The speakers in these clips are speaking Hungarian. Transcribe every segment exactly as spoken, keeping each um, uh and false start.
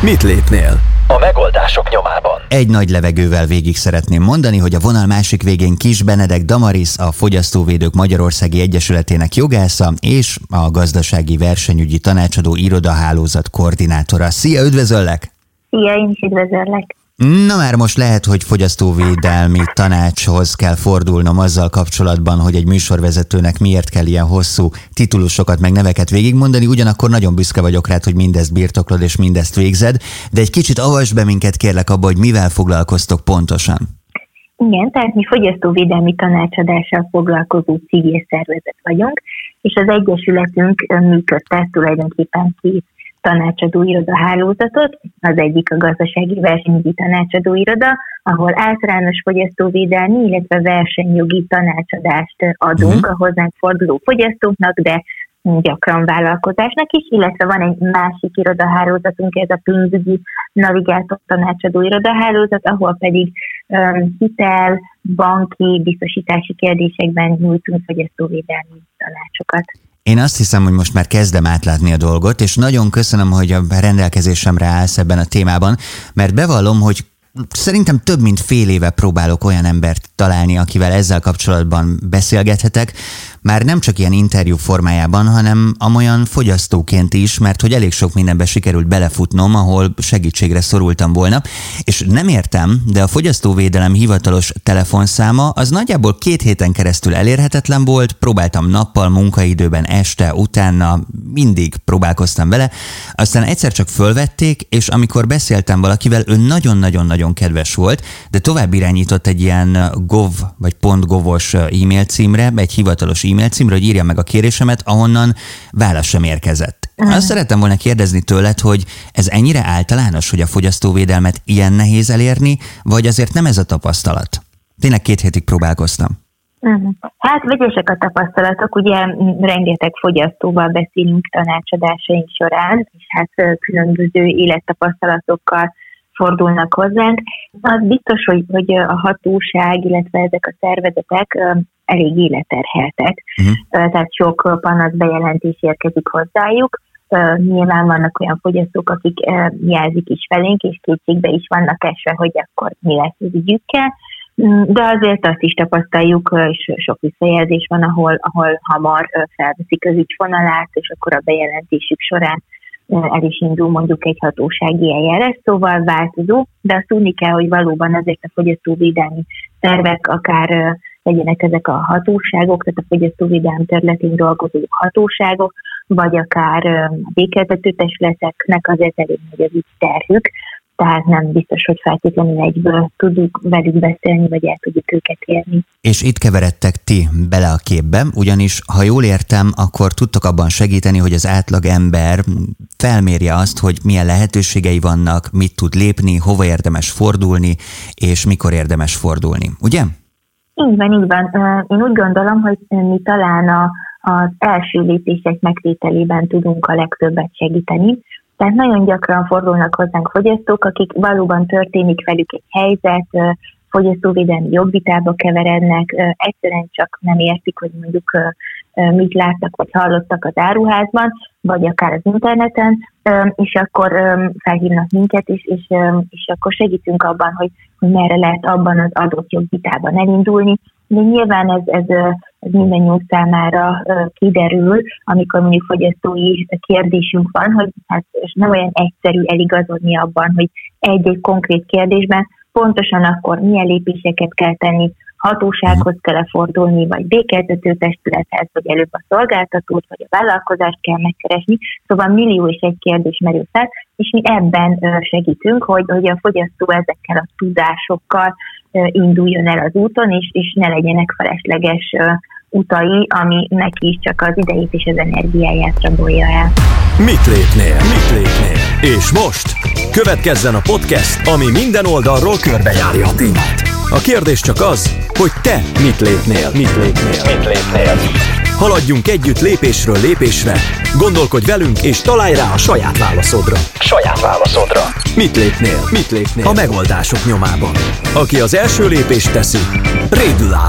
Mit lépnél? A megoldások nyomában. Egy nagy levegővel végig szeretném mondani, hogy a vonal másik végén Kiss Benedek Damaris, a Fogyasztóvédők Magyarországi Egyesületének jogásza és a Gazdasági Versenyügyi Tanácsadó Irodahálózat koordinátora. Szia, üdvözöllek! Szia, én is üdvözöllek! Na már most lehet, hogy fogyasztóvédelmi tanácshoz kell fordulnom azzal kapcsolatban, hogy egy műsorvezetőnek miért kell ilyen hosszú titulusokat meg neveket végigmondani, ugyanakkor nagyon büszke vagyok rád, hogy mindezt birtoklod és mindezt végzed, de egy kicsit avasd be minket kérlek abba, hogy mivel foglalkoztok pontosan. Igen, tehát mi fogyasztóvédelmi tanácsadással foglalkozó civil szervezet vagyunk, és az Egyesületünk működtet tulajdonképpen két tanácsadó irodahálózatot, az egyik a Gazdasági Versenyügyi Tanácsadó Iroda, ahol általános fogyasztóvédelmi, illetve versenyjogi tanácsadást adunk uh-huh. a hozzánk forduló fogyasztóknak, de gyakran vállalkozásnak is, illetve van egy másik irodahálózatunk, ez a pénzügyi navigátor tanácsadó irodahálózat, ahol pedig um, hitel, banki, biztosítási kérdésekben nyújtunk fogyasztóvédelmi tanácsokat. Én azt hiszem, hogy most már kezdem átlátni a dolgot, és nagyon köszönöm, hogy a rendelkezésemre állsz ebben a témában, mert bevallom, hogy szerintem több mint fél éve próbálok olyan embert találni, akivel ezzel kapcsolatban beszélgethetek, már nem csak ilyen interjú formájában, hanem amolyan fogyasztóként is, mert hogy elég sok mindenbe sikerült belefutnom, ahol segítségre szorultam volna, és nem értem, de a fogyasztóvédelem hivatalos telefonszáma az nagyjából két héten keresztül elérhetetlen volt, próbáltam nappal, munkaidőben, este, utána, mindig próbálkoztam vele, aztán egyszer csak fölvették, és amikor beszéltem valakivel, ő nagyon-nagyon-nagyon kedves volt, de tovább irányított egy ilyen gov vagy .gov-os e-mail címre, egy hivatalos e-mail címre, hogy írja meg a kérésemet, ahonnan válasz sem érkezett. Uh-huh. Azt szerettem volna kérdezni tőled, hogy ez ennyire általános, hogy a fogyasztóvédelmet ilyen nehéz elérni, vagy azért nem ez a tapasztalat? Tényleg két hétig próbálkoztam. Uh-huh. Hát vegyesek a tapasztalatok, ugye rengeteg fogyasztóval beszélünk tanácsadásaink során, és hát különböző élettapasztalatokkal fordulnak hozzánk. Az biztos, hogy, hogy a hatóság, illetve ezek a szervezetek elég életterheltek, uh-huh. tehát sok panasz bejelentés érkezik hozzájuk. Nyilván vannak olyan fogyasztók, akik jelzik is felénk, és kétségbe is vannak esve, hogy akkor mi lesz az ügyükkel. De azért azt is tapasztaljuk, és sok visszajelzés van, ahol, ahol hamar felveszik az ügyfonalát, és akkor a bejelentésük során el is indul mondjuk egy hatósági eljárás, szóval változó, de azt tudni kell, hogy valóban azért a fogyasztóvédelmi szervek, akár legyenek ezek a hatóságok, tehát a fogyasztóvédelmi területén dolgozó hatóságok, vagy akár a végrehajtótestületeknek azért elég nagy az ügyterhük, tehát nem biztos, hogy feltétlenül egyből tudjuk velük beszélni, vagy el tudjuk őket érni. És itt keveredtek ti bele a képbe, ugyanis, ha jól értem, akkor tudtok abban segíteni, hogy az átlag ember felmérje azt, hogy milyen lehetőségei vannak, mit tud lépni, hova érdemes fordulni, és mikor érdemes fordulni, ugye? Így van, így van. Én úgy gondolom, hogy mi talán a, az első lépések megtételében tudunk a legtöbbet segíteni. Tehát nagyon gyakran fordulnak hozzánk fogyasztók, akik valóban történik velük egy helyzet, fogyasztóvédelmi jogvitába keverednek, egyszerűen csak nem értik, hogy mondjuk mit láttak vagy hallottak az áruházban, vagy akár az interneten, és akkor felhívnak minket, és, és, és akkor segítünk abban, hogy, hogy merre lehet abban az adott jogvitában elindulni. De nyilván ez, ez, ez mindannyiunk számára kiderül, amikor mondjuk fogyasztói kérdésünk van, hogy hát nem olyan egyszerű eligazodni abban, hogy egy-egy konkrét kérdésben pontosan akkor milyen lépéseket kell tenni, hatósághoz kell fordulni, vagy békéltető testülethez, vagy előbb a szolgáltatót, vagy a vállalkozást kell megkeresni. Szóval millió és egy kérdés merül fel, és mi ebben segítünk, hogy, hogy a fogyasztó ezekkel a tudásokkal induljon el az úton, és, és ne legyenek felesleges utai, ami neki is csak az idejét és az energiáját rabolja el. Mit lépnél? Mit lépnél? És most következzen a podcast, ami minden oldalról körbejárja a témát. A kérdés csak az, hogy te mit lépnél? Mit lépnél? Mit lépnél? Haladjunk együtt lépésről lépésre, gondolkodj velünk és találj rá a saját válaszodra. Saját válaszodra. Mit lépnél? Mit lépnél? A megoldások nyomában. Aki az első lépést teszi, Rédül Ádám.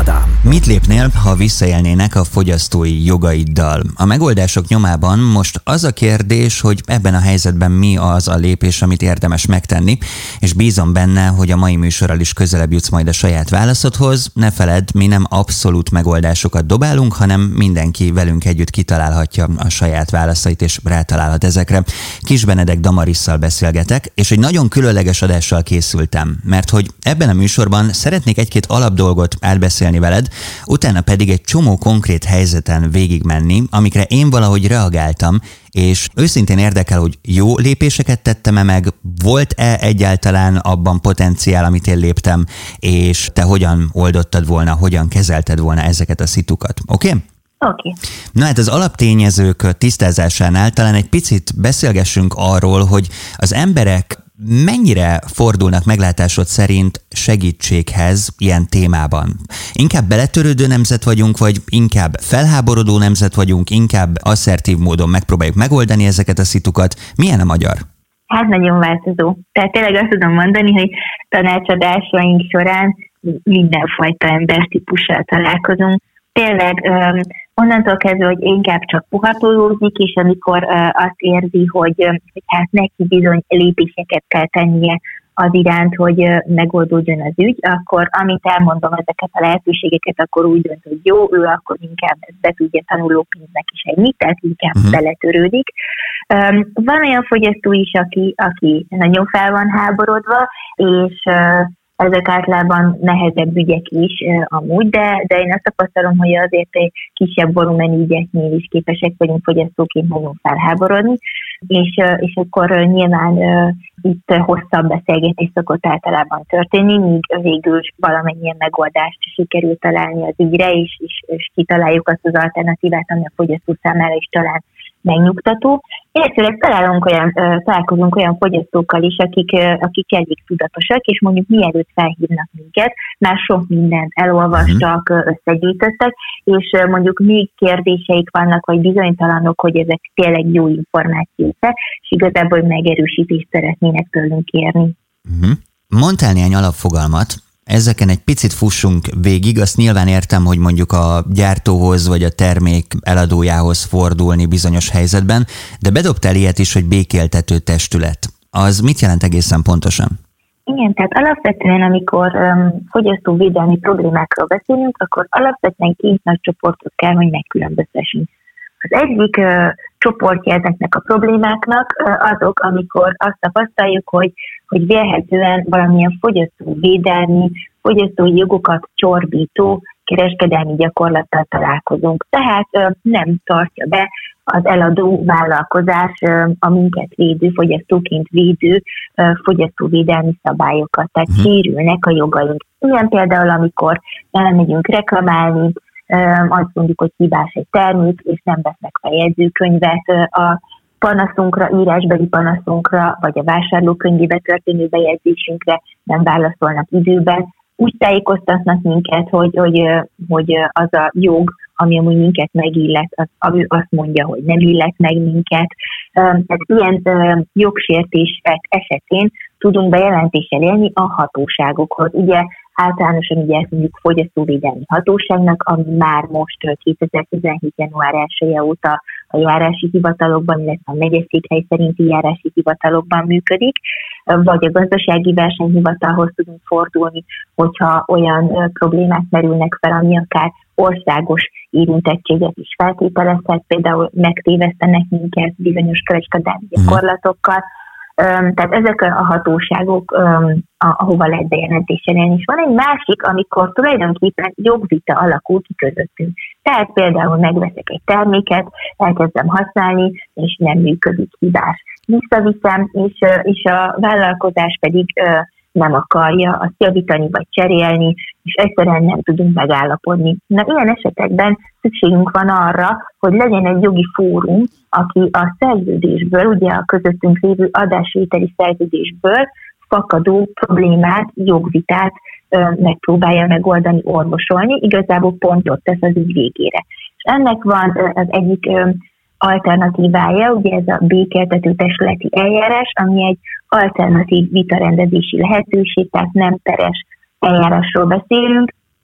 Mit lépnél, ha visszaélnének a fogyasztói jogaiddal? A megoldások nyomában most az a kérdés, hogy ebben a helyzetben mi az a lépés, amit érdemes megtenni, és bízom benne, hogy a mai műsorral is közelebb jutsz majd a saját válaszodhoz. Ne feledd, mi nem abszolút megoldásokat dobálunk, hanem mindenki velünk együtt kitalálhatja a saját válaszait, és rátalálhat ezekre. Kis Benedek Damarisszal beszélgetek, és egy nagyon különleges adással készültem, mert hogy ebben a műsorban szeretnék egy-két alapdolgot átbeszélni veled, utána pedig egy csomó konkrét helyzeten végigmenni, amikre én valahogy reagáltam, és őszintén érdekel, hogy jó lépéseket tettem-e meg, volt-e egyáltalán abban potenciál, amit én léptem, és te hogyan oldottad volna, hogyan kezelted volna ezeket a szitukat. Oké? Okay? Oké. Okay. Na hát az alaptényezők tisztázásánál talán egy picit beszélgessünk arról, hogy az emberek mennyire fordulnak meglátásod szerint segítséghez ilyen témában? Inkább beletörődő nemzet vagyunk, vagy inkább felháborodó nemzet vagyunk, inkább asszertív módon megpróbáljuk megoldani ezeket a szitukat? Milyen a magyar? Hát nagyon változó. Tehát tényleg azt tudom mondani, hogy tanácsadásaink során mindenfajta embertípussal találkozunk. Tényleg um, onnantól kezdve, hogy inkább csak puhatolózik, és amikor uh, azt érzi, hogy, hogy hát neki bizony lépéseket kell tennie az iránt, hogy uh, megoldódjon az ügy, akkor amit elmondom ezeket a lehetőségeket, akkor úgy dönt, hogy jó, ő akkor inkább ezt be tudja tanulópénznek is ennyi, tehát inkább uh-huh. beletörődik. Um, van olyan fogyasztó is, aki, aki nagyon fel van háborodva, és uh, ezek általában nehezebb ügyek is uh, amúgy, de, de én azt tapasztalom, hogy azért egy kisebb volumenű ügyeknél is képesek vagyunk fogyasztóként nagyon felháborodni, és, uh, és akkor uh, nyilván uh, itt hosszabb beszélgetés szokott általában történni, míg végül valamennyien megoldást sikerül találni az ügyre, és, és, és kitaláljuk azt az alternatívát, ami a fogyasztó számára is talán megnyugtató. Illetőleg találunk olyan, találkozunk olyan fogyasztókkal is, akik, akik elég tudatosak, és mondjuk mielőtt felhívnak minket, már sok mindent elolvastak, összegyűjtöttek, és mondjuk még kérdéseik vannak, vagy bizonytalanok, hogy ezek tényleg jó információk, és igazából megerősítést szeretnének tőlünk kérni. Uh-huh. Mondtál néhány alapfogalmat, ezeken egy picit fussunk végig, azt nyilván értem, hogy mondjuk a gyártóhoz vagy a termék eladójához fordulni bizonyos helyzetben, de bedobtál ilyet is, hogy békéltető testület. Az mit jelent egészen pontosan? Igen, tehát alapvetően, amikor um, fogyasztóvédelmi problémákról beszélünk, akkor alapvetően két nagy csoportot kell, hogy megkülönböztessünk. Az egyik uh, csoportja ezeknek a problémáknak uh, azok, amikor azt tapasztaljuk, hogy, hogy vélhetően valamilyen fogyasztóvédelmi, fogyasztói jogokat csorbító kereskedelmi gyakorlattal találkozunk. Tehát uh, nem tartja be az eladó vállalkozás uh, a minket védő, fogyasztóként védő uh, fogyasztóvédelmi szabályokat. Tehát uh-huh. sérülnek a jogaink. Ilyen például, amikor elmegyünk reklamálni, azt mondjuk, hogy hibás egy termék, és nem vesznek fel jegyzőkönyvet a panaszunkra, írásbeli panaszunkra, vagy a vásárlókönyvébe történő bejegyzésünkre nem válaszolnak időben. Úgy tájékoztatnak minket, hogy, hogy, hogy az a jog, ami amúgy minket megillet, az, ami azt mondja, hogy nem illet meg minket. Tehát ilyen jogsértések esetén tudunk bejelentéssel élni a hatóságokhoz. Ugye általánosan ugye ezt mondjuk fogyasztóvédelmi hatóságnak, ami már most kétezer-tizenhét. január elseje óta a járási hivatalokban, illetve a megyeszékhely szerinti járási hivatalokban működik, vagy a gazdasági versenyhivatalhoz tudunk fordulni, hogyha olyan problémák merülnek fel, ami akár országos érintettséget is feltételezhet, például megtévesztenek minket bizonyos kereskedelmi gyakorlatokkal. Tehát ezek a hatóságok, ahova lehet bejelentéssel élni. És van egy másik, amikor tulajdonképpen jogvita alakul ki közöttünk. Tehát például megveszek egy terméket, elkezdem használni, és nem működik, hibás. Visszaviszem, és, és a vállalkozás pedig nem akarja azt javítani vagy cserélni, és egyszerűen nem tudunk megállapodni. Na, ilyen esetekben szükségünk van arra, hogy legyen egy jogi fórum, aki a szerződésből, ugye a közöttünk lévő adásvételi szerződésből fakadó problémát, jogvitát ö, megpróbálja megoldani, orvosolni, igazából pontot tesz az ügy végére. És ennek van ö, az egyik ö, alternatívája, ugye ez a békéltető testületi eljárás, ami egy alternatív vitarendezési lehetőség, tehát nem peres eljárásról beszélünk.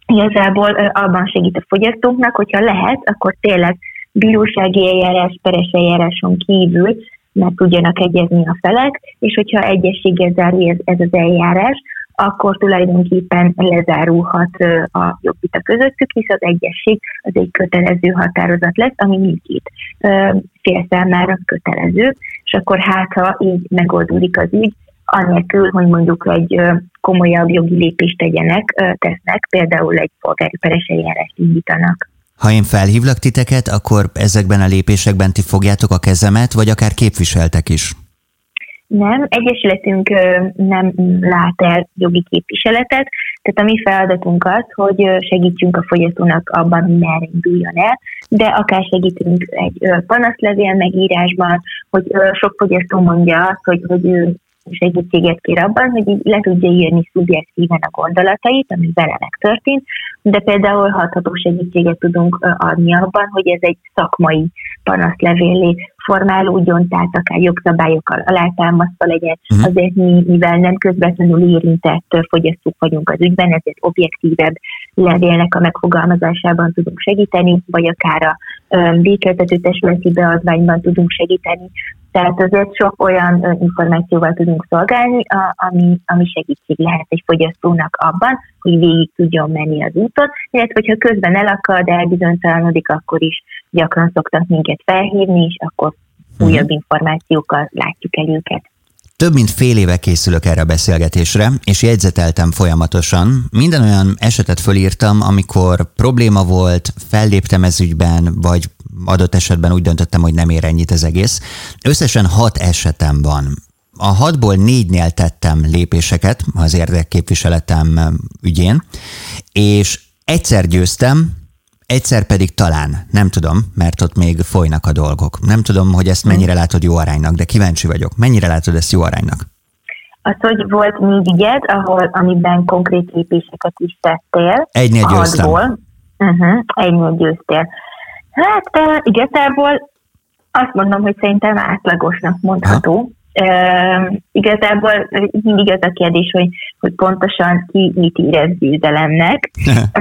igazából abban segít a fogyasztóknak, hogyha lehet, akkor tényleg bírósági eljárás, peres eljáráson kívül meg tudjanak egyezni a felek, és hogyha egyességgel zárul ez, ez az eljárás, akkor tulajdonképpen lezárulhat a jogvita közöttük, hisz az egyesség az egy kötelező határozat lesz, ami mindkét fél számára kötelező, és akkor hát, ha így megoldódik az ügy, anélkül, hogy mondjuk egy komolyabb jogi lépést tegyenek, tesznek, például egy polgári peres eljárást indítanak. Ha én felhívlak titeket, akkor ezekben a lépésekben ti fogjátok a kezemet, vagy akár képviseltek is? Nem, egyesületünk nem lát el jogi képviseletet, tehát a mi feladatunk az, hogy segítsünk a fogyasztónak abban, hogy merre induljon el, de akár segítünk egy panaszlevél megírásban, hogy sok fogyasztó mondja azt, hogy, hogy ő segítséget kér abban, hogy így le tudja írni szubjektíven a gondolatait, ami vele megtörtént, de például hatható segítséget tudunk adni abban, hogy ez egy szakmai panaszlevélé formálódjon, tehát akár jogszabályokkal alátámasztva legyen. Uh-huh. Azért mi, mivel nem közvetlenül érintett fogyasztók vagyunk az ügyben, ezért objektívebb levélnek a megfogalmazásában tudunk segíteni, vagy akár a díjkeltető testületi beadványban tudunk segíteni. Tehát azért sok olyan információval tudunk szolgálni, ami, ami segítség lehet egy fogyasztónak abban, hogy végig tudjon menni az úton, illetve hogyha közben elakad, elbizonytalanodik, akkor is gyakran szoktak minket felhívni, és akkor uh-huh. újabb információkkal látjuk el őket. Több mint fél éve készülök erre a beszélgetésre, és jegyzeteltem folyamatosan. Minden olyan esetet fölírtam, amikor probléma volt, felléptem ez ügyben, vagy adott esetben úgy döntöttem, hogy nem ér ennyit az egész. Összesen hat esetem van. A hatból négynél tettem lépéseket az érdekképviseletem ügyén, és egyszer győztem, egyszer pedig talán, nem tudom, mert ott még folynak a dolgok. Nem tudom, hogy ezt mennyire látod jó aránynak, de kíváncsi vagyok. Mennyire látod ezt jó aránynak? Az, hogy volt négy ügyed, ahol, amiben konkrét lépéseket is tettél. Egynél győztem. Uh-huh, egynél győztél. Hát igazából azt mondom, hogy szerintem átlagosnak mondható. Ha? Uh, igazából mindig az a kérdés, hogy, hogy pontosan ki mit érez győzelemnek,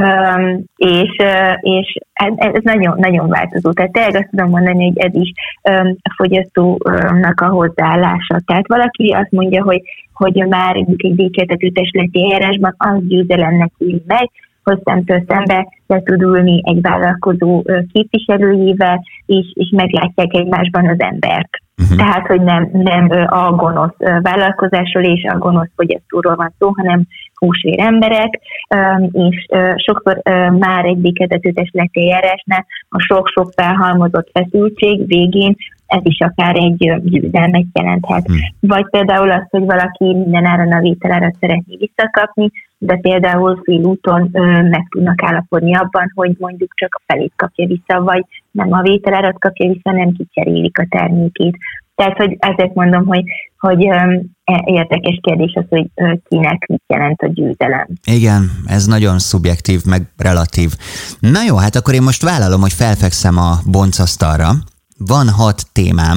um, és, uh, és ez, ez nagyon, nagyon változó. Tehát tényleg azt tudom mondani, hogy ez is um, a fogyasztónak a hozzáállása. Tehát valaki azt mondja, hogy, hogy már egy díjkeltető testületi eljárásban az győzelemnek éli meg, hogy szemtől szembe le tud ülni egy vállalkozó képviselőjével, és, és meglátják egymásban az embert. Uh-huh. Tehát, hogy nem, nem a gonosz vállalkozásról és a gonosz fogyasztóról van szó, hanem húsvér emberek, és sokszor már egy díjkeltető testületi eljárásnál a sok-sok felhalmozott feszültség végén ez is akár egy győzelmet jelenthet. Hmm. Vagy például az, hogy valaki minden áron a vételárat szeretné visszakapni, de például félúton meg tudnak állapodni abban, hogy mondjuk csak a felét kapja vissza, vagy nem a vételárat kapja vissza, nem kicserélik a termékét. Tehát, hogy ezért mondom, hogy, hogy érdekes kérdés az, hogy kinek mit jelent a győzelem. Igen, ez nagyon szubjektív, meg relatív. Na jó, hát akkor én most vállalom, hogy felfekszem a boncasztalra. Van hat témám,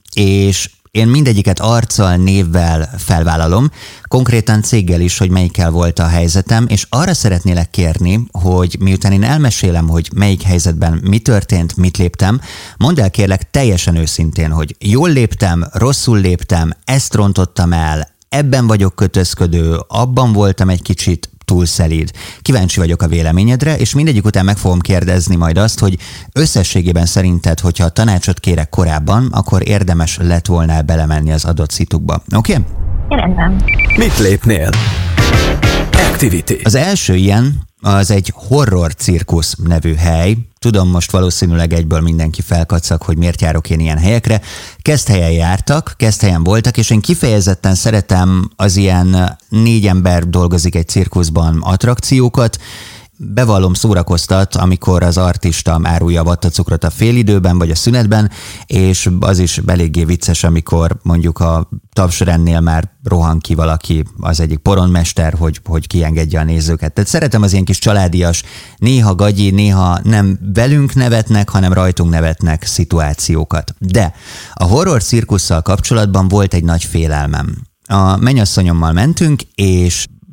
és én mindegyiket arccal, névvel felvállalom, konkrétan céggel is, hogy melyikkel volt a helyzetem, és arra szeretnélek kérni, hogy miután én elmesélem, hogy melyik helyzetben mi történt, mit léptem, mondd el kérlek teljesen őszintén, hogy jól léptem, rosszul léptem, ezt rontottam el, ebben vagyok kötözködő, abban voltam egy kicsit túl szelíd. Kíváncsi vagyok a véleményedre, és mindegyik után meg fogom kérdezni majd azt, hogy összességében szerinted, hogyha tanácsot kérek korábban, akkor érdemes lett volna belemenni az adott szitukba. Oké? Okay? Rendben. Mit lépnél? Activity. Az első ilyen, az egy horror cirkusz nevű hely. Tudom, most valószínűleg egyből mindenki felkacag, hogy miért járok én ilyen helyekre. Keszthelyen jártak, Keszthelyen voltak, és én kifejezetten szeretem az ilyen négy ember dolgozik egy cirkuszban attrakciókat. Bevallom, szórakoztat, amikor az artista árulja a vattacukrot a félidőben vagy a szünetben, és az is eléggé vicces, amikor mondjuk a tapsrendnél már rohan ki valaki, az egyik porondmester, hogy, hogy kiengedje a nézőket. Tehát szeretem az ilyen kis családias, néha gagyi, néha nem velünk nevetnek, hanem rajtunk nevetnek szituációkat. De a horror cirkusszal kapcsolatban volt egy nagy félelmem. A mennyasszonyommal mentünk, és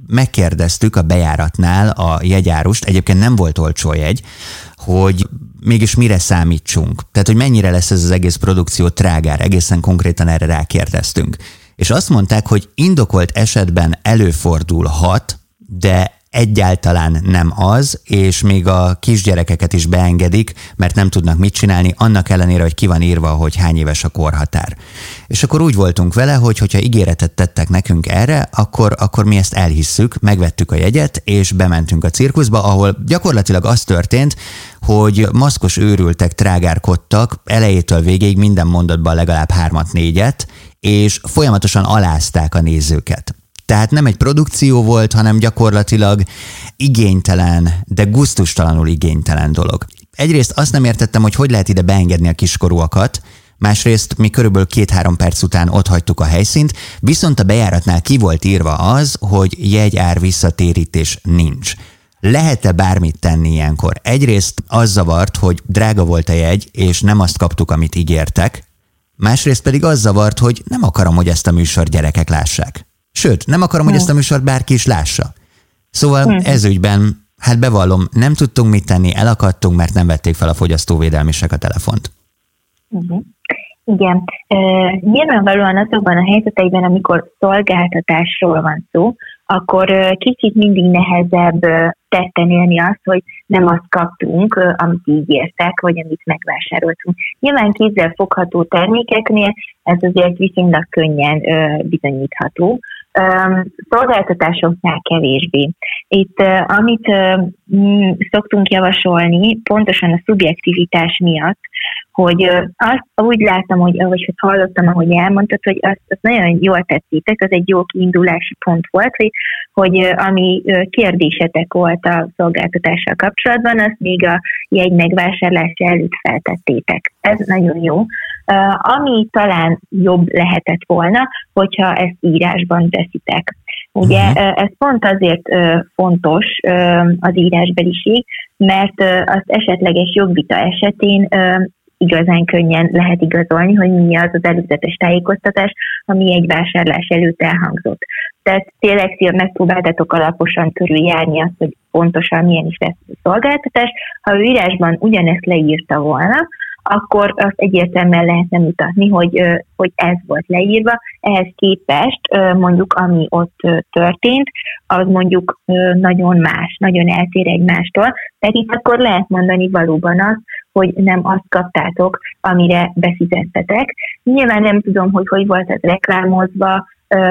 megkérdeztük a bejáratnál a jegyárust, egyébként nem volt olcsó jegy, hogy mégis mire számítsunk. Tehát, hogy mennyire lesz ez az egész produkció trágár, egészen konkrétan erre rákérdeztünk. És azt mondták, hogy indokolt esetben előfordulhat, de egyáltalán nem az, és még a kisgyerekeket is beengedik, mert nem tudnak mit csinálni, annak ellenére, hogy ki van írva, hogy hány éves a korhatár. És akkor úgy voltunk vele, hogy hogyha ígéretet tettek nekünk erre, akkor, akkor mi ezt elhisszük, megvettük a jegyet, és bementünk a cirkuszba, ahol gyakorlatilag az történt, hogy maszkos őrültek trágárkodtak elejétől végéig minden mondatban legalább hármat, négyet, és folyamatosan alázták a nézőket. Tehát nem egy produkció volt, hanem gyakorlatilag igénytelen, de gusztustalanul igénytelen dolog. Egyrészt azt nem értettem, hogy hogy lehet ide beengedni a kiskorúakat, másrészt mi körülbelül két-három perc után otthagytuk a helyszínt, viszont a bejáratnál ki volt írva az, hogy jegyár visszatérítés nincs. Lehet-e bármit tenni ilyenkor? Egyrészt az zavart, hogy drága volt a jegy, és nem azt kaptuk, amit ígértek, másrészt pedig az zavart, hogy nem akarom, hogy ezt a műsor gyerekek lássák. Sőt, nem akarom, hogy ezt a műsort bárki is lássa. Szóval hmm. ez ügyben, hát bevallom, nem tudtunk mit tenni, elakadtunk, mert nem vették fel a fogyasztóvédelmisek a telefont. Uh-huh. Igen. Uh, nyilvánvalóan azokban a helyzetekben, amikor szolgáltatásról van szó, akkor uh, kicsit mindig nehezebb uh, tetten élni azt, hogy nem azt kaptunk, uh, amit ígértek, vagy amit megvásároltunk. Nyilván kézzel fogható termékeknél ez azért viszonylag könnyen uh, bizonyítható. Um, szolgáltatásoknál kevésbé. Itt, uh, amit uh, m- szoktunk javasolni, pontosan a szubjektivitás miatt, hogy uh, azt úgy láttam, hogy, vagy hallottam, ahogy elmondtad, hogy azt, azt nagyon jól tetszétek, az egy jó kiindulási pont volt, hogy, hogy uh, ami uh, kérdésetek volt a szolgáltatással kapcsolatban, azt még a jegy megvásárlása előtt feltettétek. Ez nagyon jó. Uh, ami talán jobb lehetett volna, hogyha ezt írásban teszitek. Ugye uh-huh. ez pont azért uh, fontos uh, az írásbeliség, mert uh, az esetleges jogvita esetén uh, igazán könnyen lehet igazolni, hogy mi az az előzetes tájékoztatás, ami egy vásárlás előtt elhangzott. Tehát tényleg megpróbáltatok alaposan körüljárni azt, hogy pontosan milyen is lesz a szolgáltatás. Ha ő írásban ugyanezt leírta volna, akkor azt egyértelműen lehetne mutatni, hogy, hogy ez volt leírva. Ehhez képest mondjuk, ami ott történt, az mondjuk nagyon más, nagyon eltér egymástól. Tehát itt akkor lehet mondani valóban azt, hogy nem azt kaptátok, amire befizettetek. Nyilván nem tudom, hogy hogy volt ez reklámozva,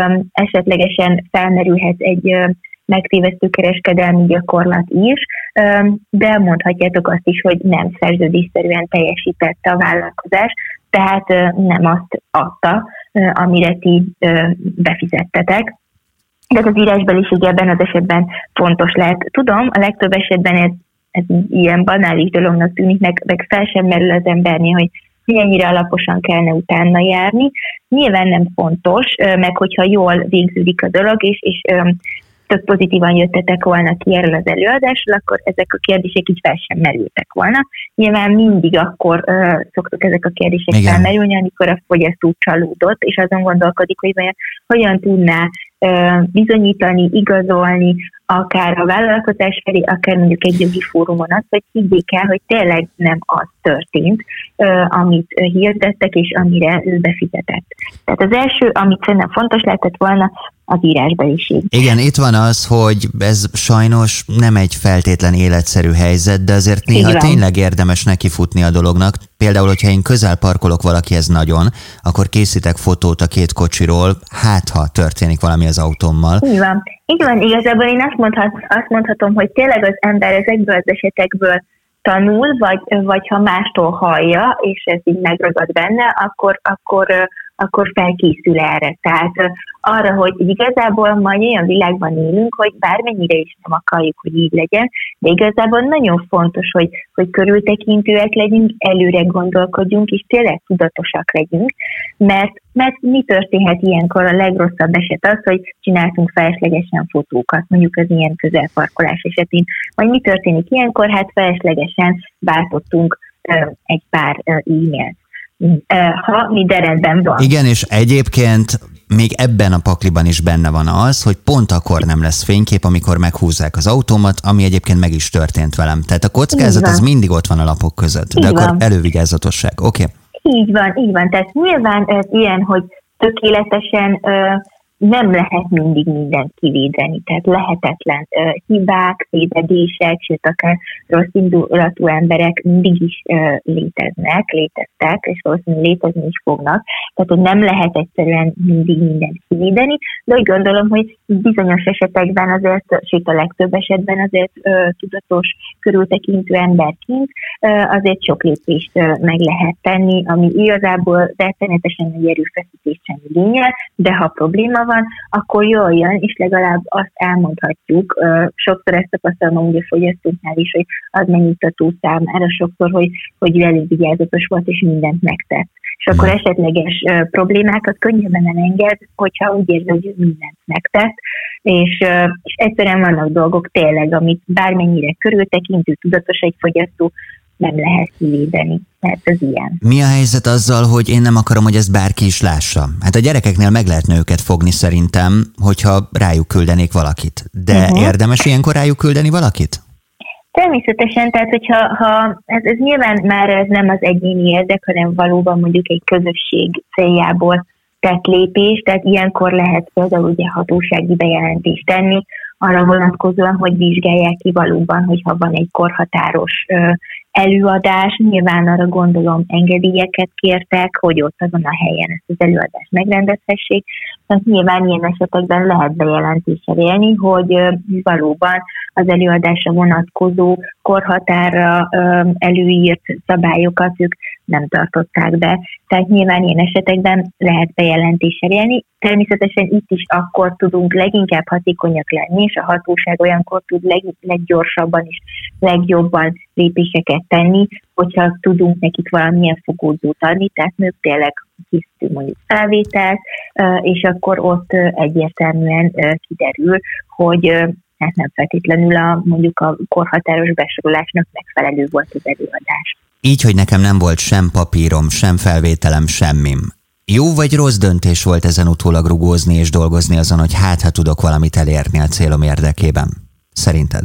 esetlegesen felmerülhet egy megtévesztő kereskedelmi gyakorlat is, de mondhatjátok azt is, hogy nem szerződésszerűen teljesítette a vállalkozás, tehát nem azt adta, amire ti befizettetek. De az írásbeliség ebben az esetben fontos lehet. Tudom, a legtöbb esetben ez, ez ilyen banális dolognak tűnik, meg, meg fel sem merül az embernél, hogy ennyire alaposan kellene utána járni. Nyilván nem fontos, meg hogyha jól végződik a dolog, és, és tök pozitívan jöttetek volna ki erről az előadásról, akkor ezek a kérdések így fel sem merültek volna. Nyilván mindig akkor uh, szoktak ezek a kérdések Igen. felmerülni, amikor a fogyasztó csalódott, és azon gondolkodik, hogy vajon hogyan tudná uh, bizonyítani, igazolni, akár a vállalkozás felé, akár mondjuk egy jogi fórumon azt, hogy higgyék el, hogy tényleg nem az történt, uh, amit hirdettek, és amire ő befizetett. Tehát az első, amit szerintem fontos lehetett volna, az írásbeliség. Igen, itt van az, hogy ez sajnos nem egy feltétlen életszerű helyzet, de azért néha tényleg érdemes nekifutni a dolognak. Például, hogyha én közel parkolok valakihez nagyon, akkor készítek fotót a két kocsiról, hát ha történik valami az autómmal. Így van. Így van, igazából én azt, mondhat, azt mondhatom, hogy tényleg az ember ezekből az esetekből tanul, vagy, vagy ha mástól hallja, és ez így megragad benne, akkor, akkor, akkor felkészül erre. Tehát arra, hogy igazából majd olyan világban élünk, hogy bármennyire is nem akarjuk, hogy így legyen, de igazából nagyon fontos, hogy, hogy körültekintőek legyünk, előre gondolkodjunk, és tényleg tudatosak legyünk, mert, mert mi történhet ilyenkor? A legrosszabb eset az, hogy csináltunk feleslegesen fotókat, mondjuk az ilyen közelparkolás esetén. Vagy mi történik ilyenkor? Hát feleslegesen váltottunk uh, egy pár uh, e-mailt. Ha minden rendben van. Igen, és egyébként még ebben a pakliban is benne van az, hogy pont akkor nem lesz fénykép, amikor meghúzzák az autómat, ami egyébként meg is történt velem. Tehát a kockázat az mindig ott van a lapok között, de így akkor van. elővigyázatosság. Oké. Okay. Így van, így van. Tehát nyilván ez ilyen, hogy tökéletesen ö, nem lehet mindig mindent kivédeni, tehát lehetetlen uh, hibák, tévedések, sőt akár rossz indulatú emberek mindig is uh, léteznek, léteztek, és valószínűleg létezni is fognak, tehát hogy nem lehet egyszerűen mindig mindent kivédeni, de úgy gondolom, hogy bizonyos esetekben azért, sőt a legtöbb esetben azért uh, tudatos, körültekintő emberként uh, azért sok lépést uh, meg lehet tenni, ami igazából rettenetesen nagy erőfeszítést sem igényel, de ha probléma van, akkor jól jön, és legalább azt elmondhatjuk. Sokszor ezt tapasztalom ugye a fogyasztóknál is, hogy az megnyugtató számára sokszor, hogy, hogy elég vigyázatos volt, és mindent megtett. És akkor esetleges problémákat könnyebben elenged, hogyha úgy érzi, hogy mindent megtett, és, és egyszerűen vannak dolgok tényleg, amit bármennyire körültekintő, tudatos egy fogyasztó, nem lehet kivédeni. Tehát ez ilyen. Mi a helyzet azzal, hogy én nem akarom, hogy ezt bárki is lássa? Hát a gyerekeknél meg lehetne őket fogni szerintem, hogyha rájuk küldenék valakit. De uh-huh. érdemes ilyenkor rájuk küldeni valakit? Természetesen, tehát hogyha ha, ez, ez nyilván már ez nem az egyéni érdek, hanem valóban mondjuk egy közösség céljából tett lépés, tehát ilyenkor lehet például ugye hatósági bejelentést tenni, arra vonatkozóan, hogy vizsgálják ki valóban, hogyha van egy korhatáros ö, előadás, nyilván arra gondolom engedélyeket kértek, hogy ott azon a helyen ezt az előadást megrendezhessék, tehát nyilván ilyen esetekben lehet bejelentéssel élni, hogy ö, valóban az előadásra vonatkozó korhatárra ö, előírt szabályokat ők nem tartották be. Tehát nyilván ilyen esetekben lehet bejelentéssel élni. Természetesen itt is akkor tudunk leginkább hatékonyak lenni, és a hatóság olyankor tud leg, leggyorsabban és legjobban lépéseket tenni, hogyha tudunk nekik valamilyen fogódzót adni, tehát ők tényleg készítő mondjuk felvételt, és akkor ott egyértelműen kiderül, hogy hát nem feltétlenül a, mondjuk a korhatáros besorolásnak megfelelő volt az előadás. Így, hogy nekem nem volt sem papírom, sem felvételem, semmim. Jó vagy rossz döntés volt ezen utólag rugózni és dolgozni azon, hogy hát, ha tudok valamit elérni a célom érdekében? Szerinted?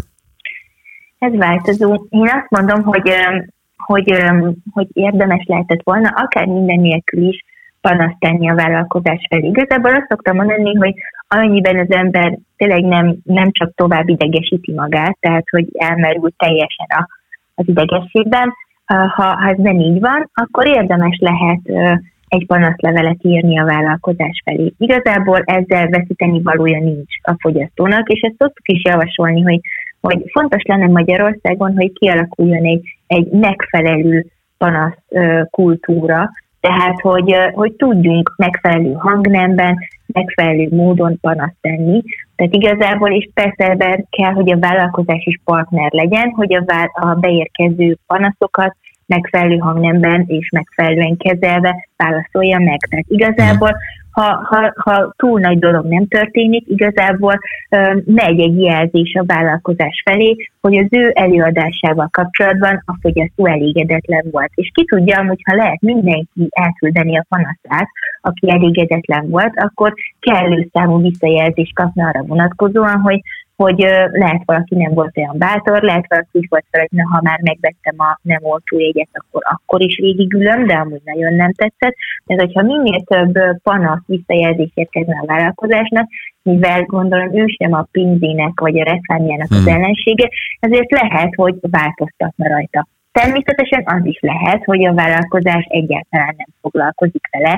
Ez változó. Én azt mondom, hogy, hogy, hogy érdemes lehetett volna, akár minden nélkül is panaszt tenni a vállalkozás felé. Igazából azt szoktam mondani, hogy amennyiben az ember tényleg nem, nem csak tovább idegesíti magát, tehát hogy elmerül teljesen a, az idegességben, ha, ha ez nem így van, akkor érdemes lehet egy panaszlevelet írni a vállalkozás felé. Igazából ezzel veszíteni valója nincs a fogyasztónak, és ezt szoktuk is javasolni, hogy, hogy fontos lenne Magyarországon, hogy kialakuljon egy, egy megfelelő panasz kultúra, tehát hogy, hogy tudjunk megfelelő hangnemben, megfelelő módon panaszt tenni. Tehát igazából, és persze ebben kell, hogy a vállalkozás is partner legyen, hogy a, vá- a beérkező panaszokat megfelelő hangnemben és megfelelően kezelve válaszolja meg. Tehát igazából, ha, ha, ha túl nagy dolog nem történik, igazából um, megy egy jelzés a vállalkozás felé, hogy az ő előadásával kapcsolatban a fogyasztó elégedetlen volt. És ki tudja, hogy ha lehet mindenki elküldeni a panaszát, aki elégedetlen volt, akkor kellő számú visszajelzést kapna arra vonatkozóan, hogy hogy lehet valaki nem volt olyan bátor, lehet valaki úgy volt fel, hogy na, ha már megvettem a nem olcsó jegyet, akkor akkor is végigülöm, de amúgy nagyon nem tetszett. Tehát, hogyha minél több panasz visszajelzés érkezne a vállalkozásnak, mivel gondolom ő sem a pénzének vagy a reklámjának az ellensége, ezért lehet, hogy változtatna rajta. Természetesen az is lehet, hogy a vállalkozás egyáltalán nem foglalkozik vele,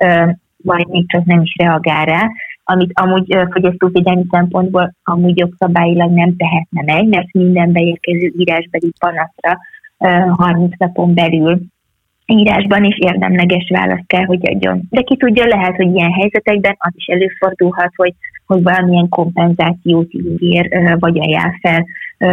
vagy még csak nem is reagál rá, amit amúgy fogyasztóvédelmi szempontból amúgy jogszabályilag nem tehetne meg, mert minden beérkező írásbeli panaszra harminc napon belül írásban is érdemleges választ kell, hogy adjon. De ki tudja, lehet, hogy ilyen helyzetekben az is előfordulhat, hogy, hogy valamilyen kompenzációt ígér, vagy ajánl fel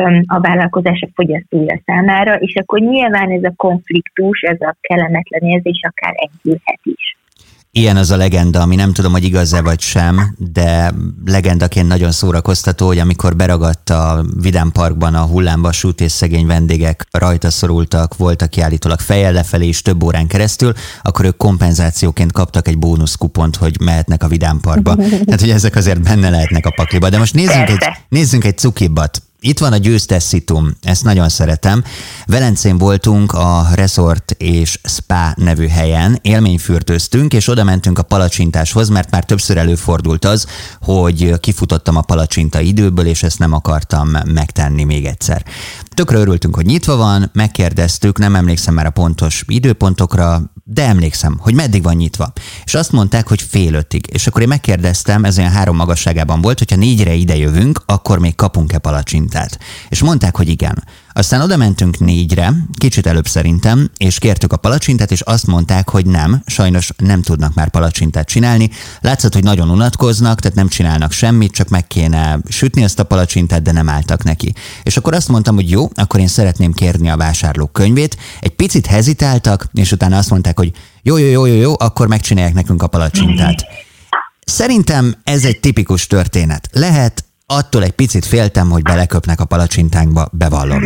a vállalkozás a fogyasztója számára, és akkor nyilván ez a konfliktus, ez a kellemetlen érzés akár enyhülhet is. Ilyen az a legenda, ami nem tudom, hogy igaz-e vagy sem, de legendaként nagyon szórakoztató, hogy amikor beragadt a Vidám Parkban a hullámvasút és szegény vendégek rajta szorultak, voltak ki állítólag fejjel lefelé is több órán keresztül, akkor ők kompenzációként kaptak egy bónuszkupont, hogy mehetnek a Vidám Parkba. Tehát, hogy ezek azért benne lehetnek a pakliba. De most nézzünk egy, nézzünk egy cukibbat. Itt van a Győztes Szitum, ezt nagyon szeretem. Velencén voltunk a Resort és Spa nevű helyen, élményfürdőztünk, és oda mentünk a palacsintáshoz, mert már többször előfordult az, hogy kifutottam a palacsinta időből, és ezt nem akartam megtenni még egyszer. Tökre örültünk, hogy nyitva van, megkérdeztük, nem emlékszem már a pontos időpontokra, de emlékszem, hogy meddig van nyitva. És azt mondták, hogy fél ötig. És akkor én megkérdeztem, ez olyan három magasságában volt, hogyha négyre ide jövünk, akkor még kapunk-e palacsintát. És mondták, hogy igen. Aztán oda mentünk négyre, kicsit előbb szerintem, és kértük a palacsintát, és azt mondták, hogy nem, sajnos nem tudnak már palacsintát csinálni. Látszott, hogy nagyon unatkoznak, tehát nem csinálnak semmit, csak meg kéne sütni ezt a palacsintát, de nem álltak neki. És akkor azt mondtam, hogy jó, akkor én szeretném kérni a vásárlók könyvét. Egy picit hezitáltak, és utána azt mondták, hogy jó, jó, jó, jó, jó, akkor megcsinálják nekünk a palacsintát. Szerintem ez egy tipikus történet. Lehet, attól egy picit féltem, hogy beleköpnek a palacsintánkba, bevallom.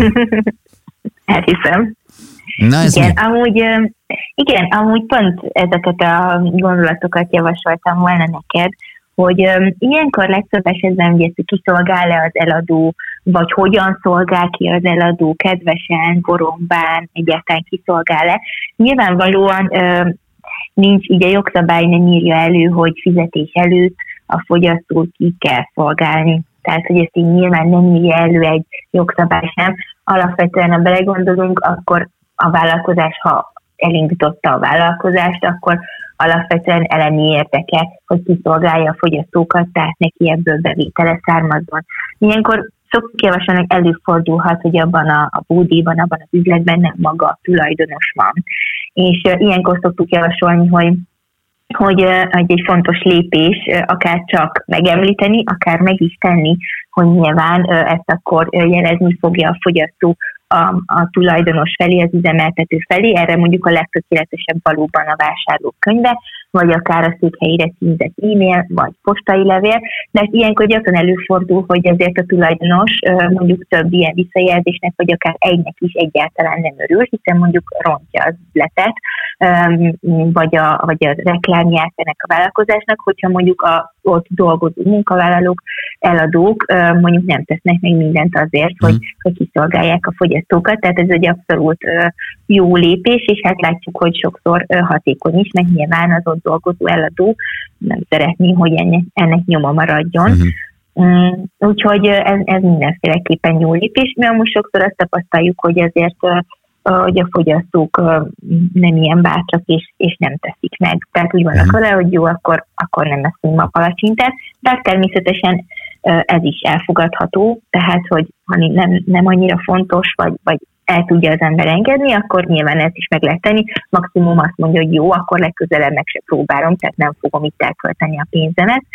Elhiszem. Na ez igen, mi? amúgy, igen, amúgy pont ezeket a gondolatokat javasoltam volna neked, hogy um, ilyenkor legtöbb esetben ugye kiszolgál-e az eladó, vagy hogyan szolgál ki az eladó, kedvesen, gorombán, egyáltalán kiszolgál-e. Nyilvánvalóan um, nincs, ugye jogszabály nem írja elő, hogy fizetés előtt a fogyasztót ki kell szolgálni. Tehát, hogy ezt így nyilván nem írja elő egy jogszabály sem. Alapvetően, ha belegondolunk, akkor a vállalkozás, ha elindította a vállalkozást, akkor alapvetően elemi érdeke, hogy kiszolgálja a fogyasztókat, tehát neki ebből bevétele származzon. Ilyenkor szoktuk javasolni, előfordulhat, hogy abban a, a bódéban, abban az üzletben nem maga a tulajdonos van. És uh, ilyenkor szoktuk javasolni, hogy hogy egy fontos lépés akár csak megemlíteni, akár meg is tenni, hogy nyilván ezt akkor jelezni fogja a fogyasztó a, a tulajdonos felé, az üzemeltető felé. Erre mondjuk a legtökéletesebb valóban a vásárlók könyve, vagy akár a székhelyére címzett e-mail, vagy postai levél, de ilyenkor gyakran előfordul, hogy azért a tulajdonos mondjuk több ilyen visszajelzésnek, vagy akár egynek is egyáltalán nem örül, hiszen mondjuk rontja az üzletet, vagy a, vagy a reklámját ennek a vállalkozásnak, hogyha mondjuk a ott dolgozó munkavállalók, eladók mondjuk nem tesznek meg mindent azért, hogy, mm. hogy kiszolgálják a fogyasztókat, tehát ez egy abszolút jó lépés, és hát látjuk, hogy sokszor hatékony is, meg nyilván az ott dolgozó eladó nem szeretné, hogy ennek, ennek nyoma maradjon. Mm-hmm. Úgyhogy ez, ez mindenféleképpen jó lépés. Mi amúgy sokszor azt tapasztaljuk, hogy azért hogy a fogyasztók nem ilyen bátrak, és, és nem teszik meg. Tehát úgy vannak vele, hogy jó, akkor, akkor nem eszünk ma palacsintát, de természetesen ez is elfogadható, tehát, hogy ha nem, nem annyira fontos, vagy, vagy el tudja az ember engedni, akkor nyilván ezt is meg lehet tenni. Maximum azt mondja, hogy jó, akkor legközelebb meg se próbálom, tehát nem fogom itt elkölteni a pénzemet.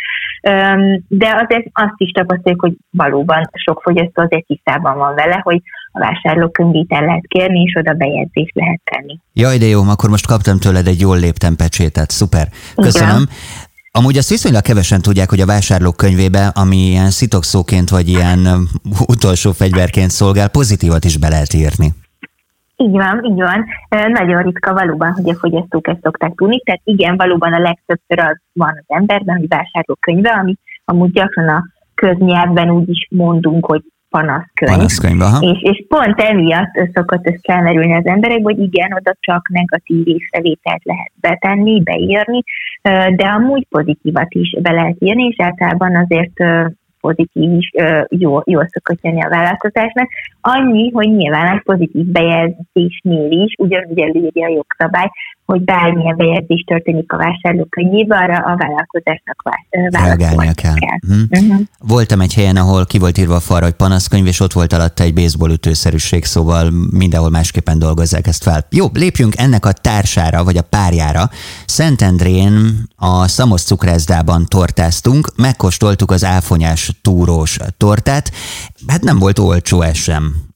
De azért azt is tapasztaljuk, hogy valóban sok fogyasztó azért tisztában van vele, hogy a vásárlókönyvét el lehet kérni, és oda bejegyzést lehet tenni. Jaj, de jó, akkor most kaptam tőled egy jól léptem pecsétet, szuper. Köszönöm. Igen. Amúgy azt viszonylag kevesen tudják, hogy a vásárlók könyvébe, ami ilyen szitokszóként vagy ilyen utolsó fegyverként szolgál, pozitívat is be lehet írni. Így van, így van. Nagyon ritka valóban, hogy a fogyasztók ezt szokták tudni. Tehát igen, valóban a legtöbbször az van az emberben, hogy vásárlók könyve, ami amúgy gyakran a köznyelvben úgy is mondunk, hogy panaszkönyv. Panaszkönyv, aha. És, és pont emiatt szokott ez felmerülni az emberek, hogy igen, oda csak negatív észrevételt lehet betenni, beírni, de amúgy pozitívat is be lehet írni, és általában azért pozitív is jól, jól szokott jönni a vállalkozásnak. Annyi, hogy nyilván a pozitív bejegyzésnél is ugyanúgy előírja a jogszabály, hogy bármilyen bejegyzés történik a vásárlókönyvébe, arra a vállalkozásnak válaszolnia kell. kell. Hm. Uh-huh. Voltam egy helyen, ahol ki volt írva a falra, hogy panaszkönyv, és ott volt alatta egy baseball ütőszerűség, szóval mindenhol másképpen dolgozzák ezt fel. Jó, lépjünk ennek a társára, vagy a párjára. Szentendrén a Szamos cukrászdában tortáztunk, megkóstoltuk az áfonyás túrós tortát. Hát nem volt olcsó ez sem.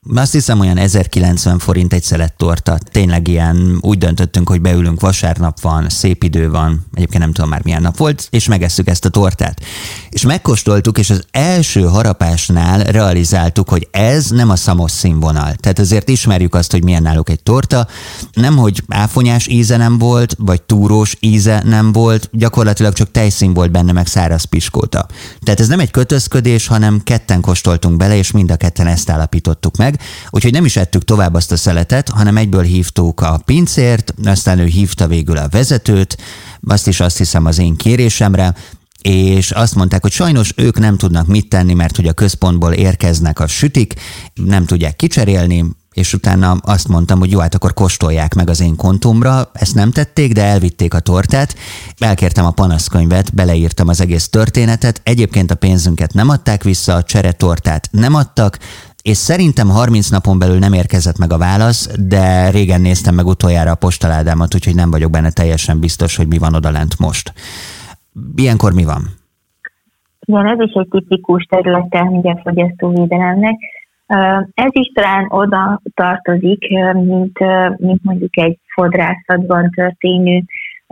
Azt hiszem olyan ezerkilencven forint egy szelettorta. Tényleg ilyen, úgy döntöttünk, hogy beülünk, vasárnap van, szép idő van, egyébként nem tudom már milyen nap volt, és megesszük ezt a tortát. És megkóstoltuk, és az első harapásnál realizáltuk, hogy ez nem a szamos színvonal. Tehát azért ismerjük azt, hogy milyen náluk egy torta. Nem, hogy áfonyás íze nem volt, vagy túrós íze nem volt, gyakorlatilag csak tejszín volt benne, meg száraz piskóta. Tehát ez nem egy kötözködés, hanem ketten kóstoltunk bele, és mind a ketten ezt állapítottuk meg. Úgyhogy nem is ettük tovább azt a szeletet, hanem egyből hívtuk a pincért, aztán ő hívta végül a vezetőt, azt is azt hiszem az én kérésemre, és azt mondták, hogy sajnos ők nem tudnak mit tenni, mert hogy a központból érkeznek a sütik, nem tudják kicserélni, és utána azt mondtam, hogy jó, hát akkor kóstolják meg az én kontomra, ezt nem tették, de elvitték a tortát, elkértem a panaszkönyvet, beleírtam az egész történetet, egyébként a pénzünket nem adták vissza, a cseretortát nem adtak, és szerintem harminc napon belül nem érkezett meg a válasz, de régen néztem meg utoljára a postaládámat, úgyhogy nem vagyok benne teljesen biztos, hogy mi van odalent most. Ilyenkor mi van? Igen, ez is egy tipikus területe a fogyasztóvédelemnek. Ez is talán oda tartozik, mint, mint mondjuk egy fodrászatban történő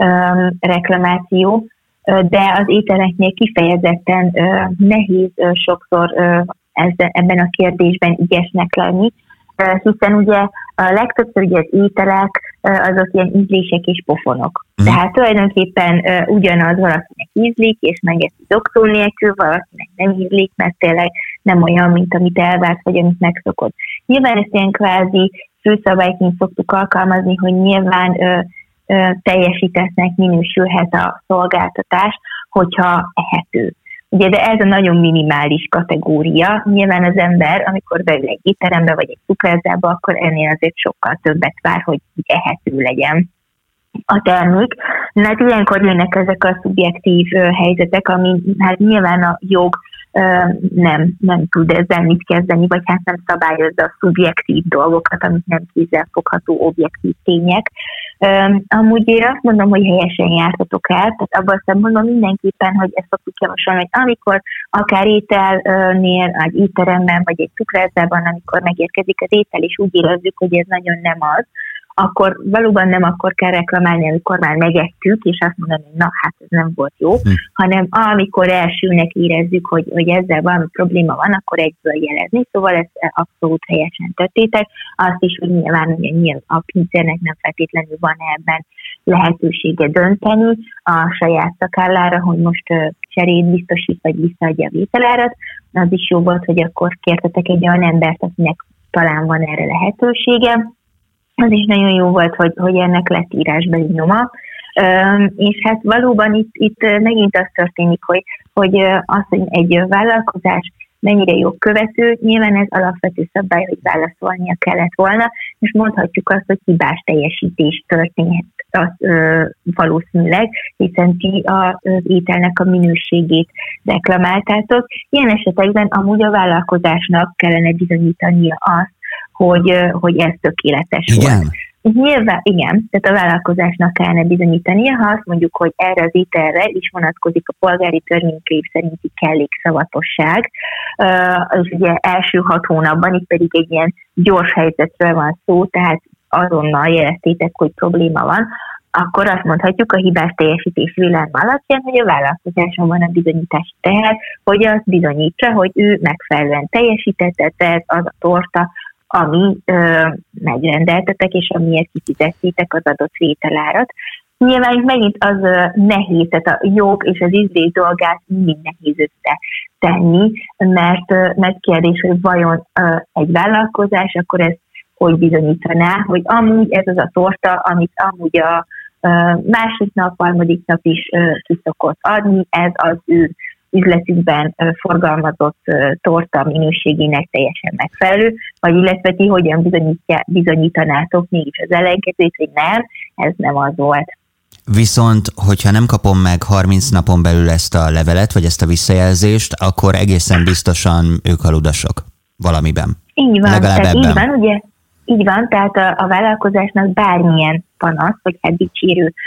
reklamáció, de az ételeknél kifejezetten nehéz sokszor ebben a kérdésben ügyesnek lenni, hiszen ugye a legtöbbször ugye az ételek azok ilyen ízlések és pofonok. Mm. Tehát tulajdonképpen ugyanaz valakinek ízlik, és megeszi doktor nélkül, valakinek nem ízlik, mert tényleg nem olyan, mint amit elvárt, vagy amit megszokott. Nyilván ezt ilyen kvázi főszabályként szoktuk alkalmazni, hogy nyilván ö, ö, teljesítettnek minősülhet a szolgáltatás, hogyha ehető. Ugye, de ez a nagyon minimális kategória. Nyilván az ember, amikor beül egy étterembe vagy egy szuperzába, akkor ennél azért sokkal többet vár, hogy ehető legyen a termék. Hát ilyenkor jönnek ezek a szubjektív helyzetek, ami hát nyilván a jog nem, nem tud ezzel mit kezdeni, vagy hát nem szabályozza a szubjektív dolgokat, amik nem kézzelfogható objektív tények. Amúgy én azt mondom, hogy helyesen jártatok el, tehát abban a szempontból mindenképpen, hogy ezt szoktuk javasolni, hogy amikor akár ételnél, egy étteremben, vagy egy cukrászában, amikor megérkezik az étel, és úgy érezzük, hogy ez nagyon nem az, akkor valóban nem akkor kell reklamálni, amikor már megettük, és azt mondani, hogy na, hát ez nem volt jó, hm. hanem amikor elsőnek érezzük, hogy, hogy ezzel valami probléma van, akkor egyből jelezni, szóval ezt abszolút helyesen tettétek. Azt is, hogy nyilván ugye, a pincérnek nem feltétlenül van ebben lehetősége dönteni a saját szakállára, hogy most cserét biztosít, vagy visszaadja a vételárat. Az is jó volt, hogy akkor kértetek egy olyan embert, akinek talán van erre lehetősége. Az is nagyon jó volt, hogy, hogy ennek lett írásbeli nyoma, Üm, és hát valóban itt, itt megint az történik, hogy, hogy az, hogy egy vállalkozás mennyire jó követő, nyilván ez alapvető szabály, hogy válaszolnia kellett volna, és mondhatjuk azt, hogy hibás teljesítés történhet az, ö, valószínűleg, hiszen ti az ételnek a minőségét reklamáltátok. Ilyen esetekben amúgy a vállalkozásnak kellene bizonyítania azt, hogy, hogy ez tökéletes igen. volt. Nyilván, igen, tehát a vállalkozásnak kellene bizonyítania, ha azt mondjuk, hogy erre az ételre is vonatkozik a polgári törvénykönyv szerinti kellékszavatosság, és ugye első hat hónapban itt pedig egy ilyen gyors helyzetről van szó, tehát azonnal jeleztétek, hogy probléma van, akkor azt mondhatjuk a hibás teljesítés vélelme alapján, hogy a vállalkozáson van a bizonyítási teher, hogy azt bizonyítsa, hogy ő megfelelően teljesítette, ez az a torta, ami ö, megrendeltetek, és amiért kifizettétek az adott vételárat. Nyilván itt megint az ö, nehéz, tehát a jog és az ízlés dolgát mindig nehéz összetenni, mert, ö, mert kérdés, hogy vajon ö, egy vállalkozás, akkor ez hogy bizonyítaná, hogy amúgy ez az a torta, amit amúgy a ö, másik nap, harmadik nap is ö, ki szokott adni, ez az ő üzletükben forgalmazott torta minőségének teljesen megfelelő, vagy illetve ti hogyan bizonyítanátok mégis az ellenkezőt, hogy nem, ez nem az volt. Viszont, hogyha nem kapom meg harminc napon belül ezt a levelet, vagy ezt a visszajelzést, akkor egészen biztosan ők a ludasok valamiben. Így van, legalább tehát ebben. így van, ugye, így van, tehát a, a vállalkozásnak bármilyen panasz, vagy hát dicsérő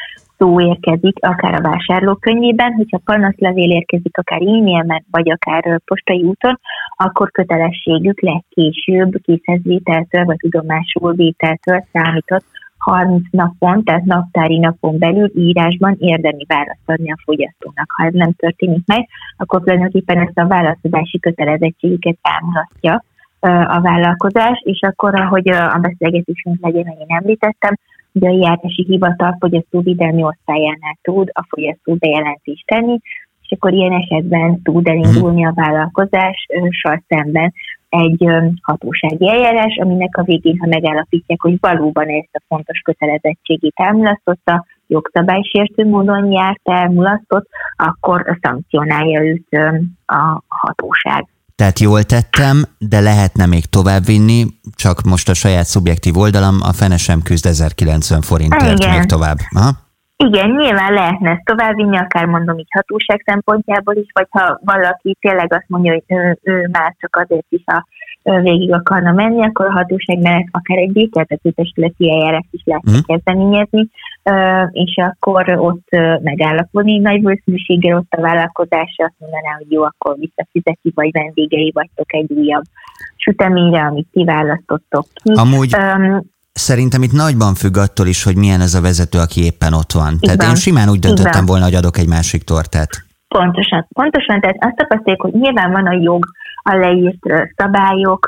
szó érkezik, akár a vásárlókönyvében, hogyha panaszlevél érkezik, akár e-mailben, vagy akár postai úton, akkor kötelességük legkésőbb készhezvételtől, vagy tudomásul vételtől számított harminc napon, tehát naptári napon belül írásban érdemi választ adni a fogyasztónak. Ha ez nem történik meg, akkor tulajdonképpen ezt a válaszadási kötelezettségüket elmulasztja a vállalkozás, és akkor, ahogy a beszélgetésünk legyen, én említettem, ugye a járási hivatal fogyasztóvédelmi osztályánál tud a fogyasztó bejelentést tenni, és akkor ilyen esetben tud elindulni a vállalkozással szemben egy hatósági eljárás, aminek a végén, ha megállapítják, hogy valóban ezt a fontos kötelezettségét elmulasztotta, jogszabálysértő módon járt el, mulasztott, akkor szankcionálja őt a hatóság. Tehát jól tettem, de lehetne még továbbvinni, csak most a saját szubjektív oldalam, a fene sem küzd ezerkilencven forintért Igen. még tovább. Aha. Igen, nyilván lehetne ezt továbbvinni, akár mondom így hatóság szempontjából is, vagy ha valaki tényleg azt mondja, hogy ő, ő már csak azért is a végig akarna menni, akkor a hatóság mellett akár egy vételtetőtestületi eljárást is lehet mm. kezdeményezni, és akkor ott megállapodni. Nagy valószínűséggel ott a vállalkozásra azt mondaná, hogy jó, akkor visszafizeti, vagy vendégei vagytok egy újabb süteményre, amit ti választottok ki. Amúgy... Um, Szerintem itt nagyban függ attól is, hogy milyen ez a vezető, aki éppen ott van. Tehát van. Én simán úgy döntöttem volna, hogy adok egy másik tortát. Pontosan, pontosan, tehát azt tapasztaljuk, hogy nyilván van a jog, a leírt szabályok,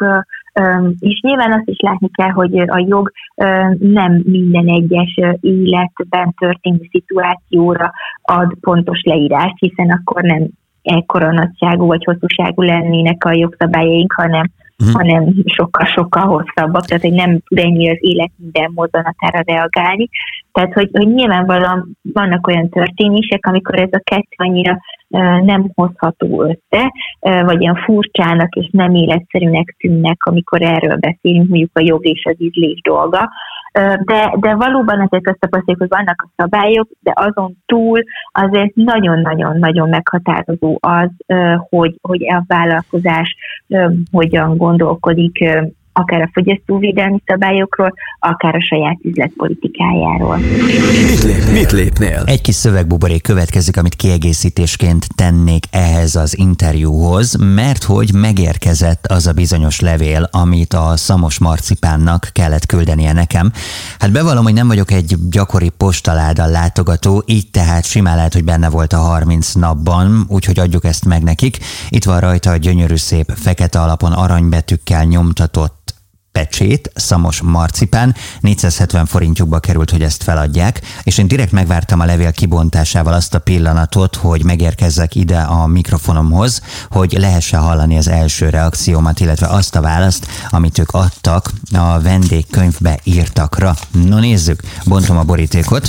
és nyilván azt is látni kell, hogy a jog nem minden egyes életben történő szituációra ad pontos leírást, hiszen akkor nem ekkora nagyságú vagy hosszúságú lennének a jogszabályaink, hanem Hmm. hanem sokkal-sokkal hosszabbak, tehát hogy nem tud ennyi az élet minden mozzanatára reagálni. Tehát, hogy, hogy nyilvánvalóan vannak olyan történések, amikor ez a kettő annyira uh, nem hozható össze, uh, vagy olyan furcsának és nem életszerűnek tűnnek, amikor erről beszélünk, mondjuk a jog és az ízlés dolga. Uh, de, de valóban azért azt tapasztaljuk, hogy vannak a szabályok, de azon túl azért nagyon-nagyon-nagyon meghatározó az, uh, hogy, hogy a vállalkozás uh, hogyan gondolkodik, uh, akár a fogyasztóvédelmi szabályokról, akár a saját üzletpolitikájáról. Mit, lép, mit lépnél? Egy kis szövegbuborék következik, amit kiegészítésként tennék ehhez az interjúhoz, mert hogy megérkezett az a bizonyos levél, amit a Szamos Marcipánnak kellett küldenie nekem. Hát bevallom, hogy nem vagyok egy gyakori postaláda látogató, így tehát simán lehet, hogy benne volt a harminc napban, úgyhogy adjuk ezt meg nekik. Itt van rajta a gyönyörű szép fekete alapon aranybetűkkel nyomtatott pecsét, Szamos Marcipán, négyszázhetven forintjukba került, hogy ezt feladják, és én direkt megvártam a levél kibontásával azt a pillanatot, hogy megérkezzek ide a mikrofonomhoz, hogy lehessen hallani az első reakciómat, illetve azt a választ, amit ők adtak a vendégkönyvbe írtakra. No nézzük, bontom a borítékot.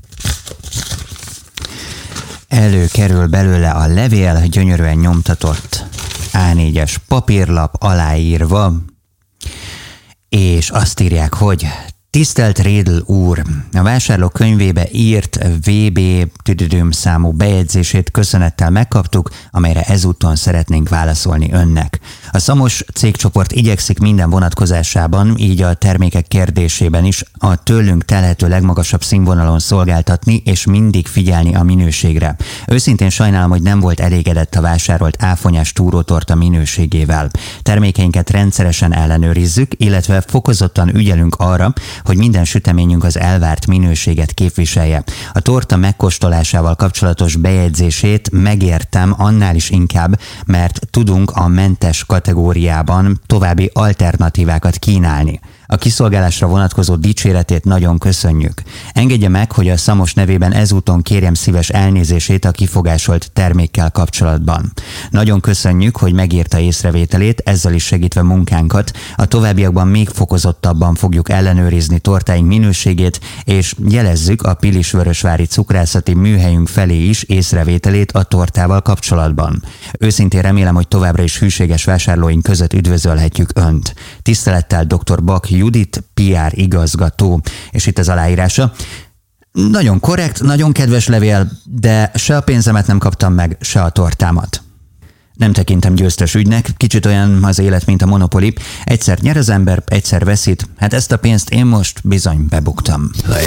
Előkerül belőle a levél, gyönyörűen nyomtatott á négyes papírlap aláírva, és azt írják, hogy tisztelt Rédl úr, a vásárló könyvébe írt vé bé tüdüdüm számú bejegyzését köszönettel megkaptuk, amelyre ezúton szeretnénk válaszolni önnek. A Szamos cégcsoport igyekszik minden vonatkozásában, így a termékek kérdésében is a tőlünk telhető legmagasabb színvonalon szolgáltatni és mindig figyelni a minőségre. Őszintén sajnálom, hogy nem volt elégedett a vásárolt áfonyás túrótorta minőségével. Termékeinket rendszeresen ellenőrizzük, illetve fokozottan ügyelünk arra, hogy minden süteményünk az elvárt minőséget képviselje. A torta megkóstolásával kapcsolatos bejegyzését megértem annál is inkább, mert tudunk a mentes kategóriában további alternatívákat kínálni. A kiszolgálásra vonatkozó dicséretét nagyon köszönjük. Engedje meg, hogy a Szamos nevében ezúton kérjem szíves elnézését a kifogásolt termékkel kapcsolatban. Nagyon köszönjük, hogy megírta észrevételét, ezzel is segítve munkánkat. A továbbiakban még fokozottabban fogjuk ellenőrizni tortáink minőségét, és jelezzük a Pilisvörösvári cukrászati műhelyünk felé is észrevételét a tortával kapcsolatban. Őszintén remélem, hogy továbbra is hűséges vásárlóink között üdvözölhetjük Önt. Tisztelettel dr. Bak Judit, pé er igazgató, és itt az aláírása. Nagyon korrekt, nagyon kedves levél, de se a pénzemet nem kaptam meg, se a tortámat. Nem tekintem győztes ügynek, kicsit olyan az élet, mint a Monopoly. Egyszer nyer az ember, egyszer veszít. Hát ezt a pénzt én most bizony bebuktam.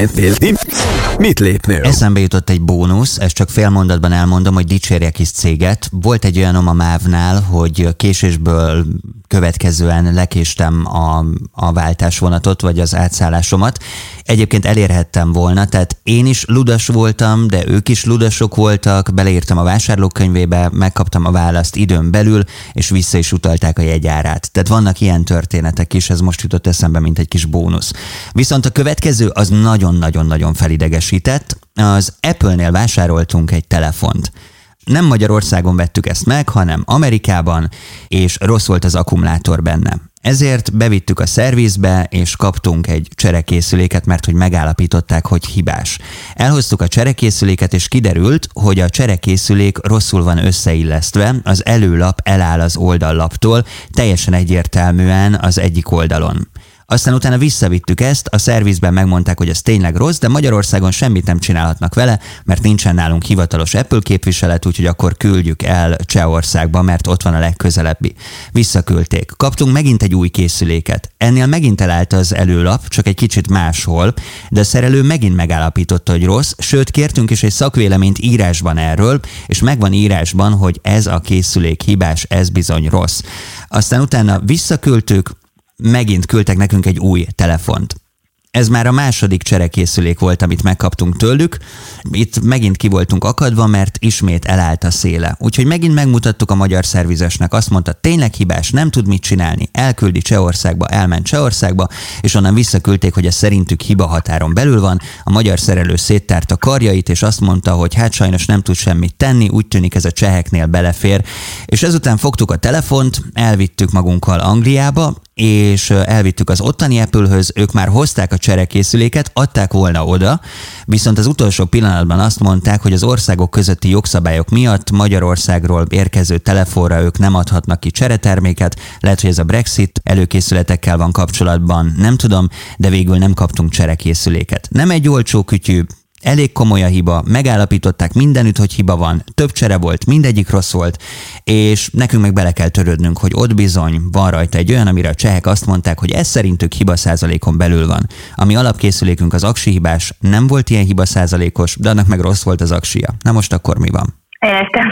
Mit lépnél? Eszembe jutott egy bónusz, ezt csak fél mondatban elmondom, hogy dicsérjek is céget. Volt egy olyanom a mávnál, hogy késésből következően lekéstem a, a váltásvonatot, vagy az átszállásomat. Egyébként elérhettem volna, tehát én is ludas voltam, de ők is ludasok voltak, beleírtam a vásárlókönyvébe, megkaptam a választ időn belül, és vissza is utalták a jegyárát. Tehát vannak ilyen történetek is, ez most jutott eszembe, mint egy kis bónusz. Viszont a következő az nagyon-nagyon-nagyon felidegesített. Az Apple-nél vásároltunk egy telefont. Nem Magyarországon vettük ezt meg, hanem Amerikában, és rossz volt az akkumulátor benne. Ezért bevittük a szervizbe, és kaptunk egy cserekészüléket, mert hogy megállapították, hogy hibás. Elhoztuk a cserekészüléket, és kiderült, hogy a cserekészülék rosszul van összeillesztve, az előlap eláll az oldallaptól, teljesen egyértelműen az egyik oldalon. Aztán utána visszavittük ezt, a szervizben megmondták, hogy ez tényleg rossz, de Magyarországon semmit nem csinálhatnak vele, mert nincsen nálunk hivatalos Apple képviselet, úgyhogy akkor küldjük el Csehországba, mert ott van a legközelebbi. Visszaküldték. Kaptunk megint egy új készüléket. Ennél megint elállt az előlap, csak egy kicsit máshol, de a szerelő megint megállapította, hogy rossz, sőt kértünk is egy szakvéleményt írásban erről, és megvan írásban, hogy ez a készülék hibás, ez bizony rossz. Aztán utána visszaküldtük, megint küldtek nekünk egy új telefont. Ez már a második cserekészülék volt, amit megkaptunk tőlük. Itt megint ki voltunk akadva, mert ismét elállt a széle. Úgyhogy megint megmutattuk a magyar szervizesnek, azt mondta, tényleg hibás, nem tud mit csinálni, elküldi Csehországba, elment Csehországba, és onnan visszaküldték, hogy ez szerintük hiba határon belül van. A magyar szerelő széttárta karjait, és azt mondta, hogy hát sajnos nem tud semmit tenni, úgy tűnik ez a cseheknél belefér. És ezután fogtuk a telefont, elvittük magunkkal Angliába, és elvittük az ottani Apple-höz, ők már hozták a cserekészüléket, adták volna oda, viszont az utolsó pillanatban azt mondták, hogy az országok közötti jogszabályok miatt Magyarországról érkező telefonra ők nem adhatnak ki csereterméket, lehet, hogy ez a Brexit előkészületekkel van kapcsolatban, nem tudom, de végül nem kaptunk cserekészüléket. Nem egy olcsó kütyű, elég komoly a hiba, megállapították mindenütt, hogy hiba van, több csere volt, mindegyik rossz volt, és nekünk meg bele kell törődnünk, hogy ott bizony van rajta egy olyan, amire a csehek azt mondták, hogy ez szerintük hiba százalékon belül van. Ami alapkészülékünk az aksi hibás, nem volt ilyen hiba százalékos, de annak meg rossz volt az aksia. Na most akkor mi van? Értem.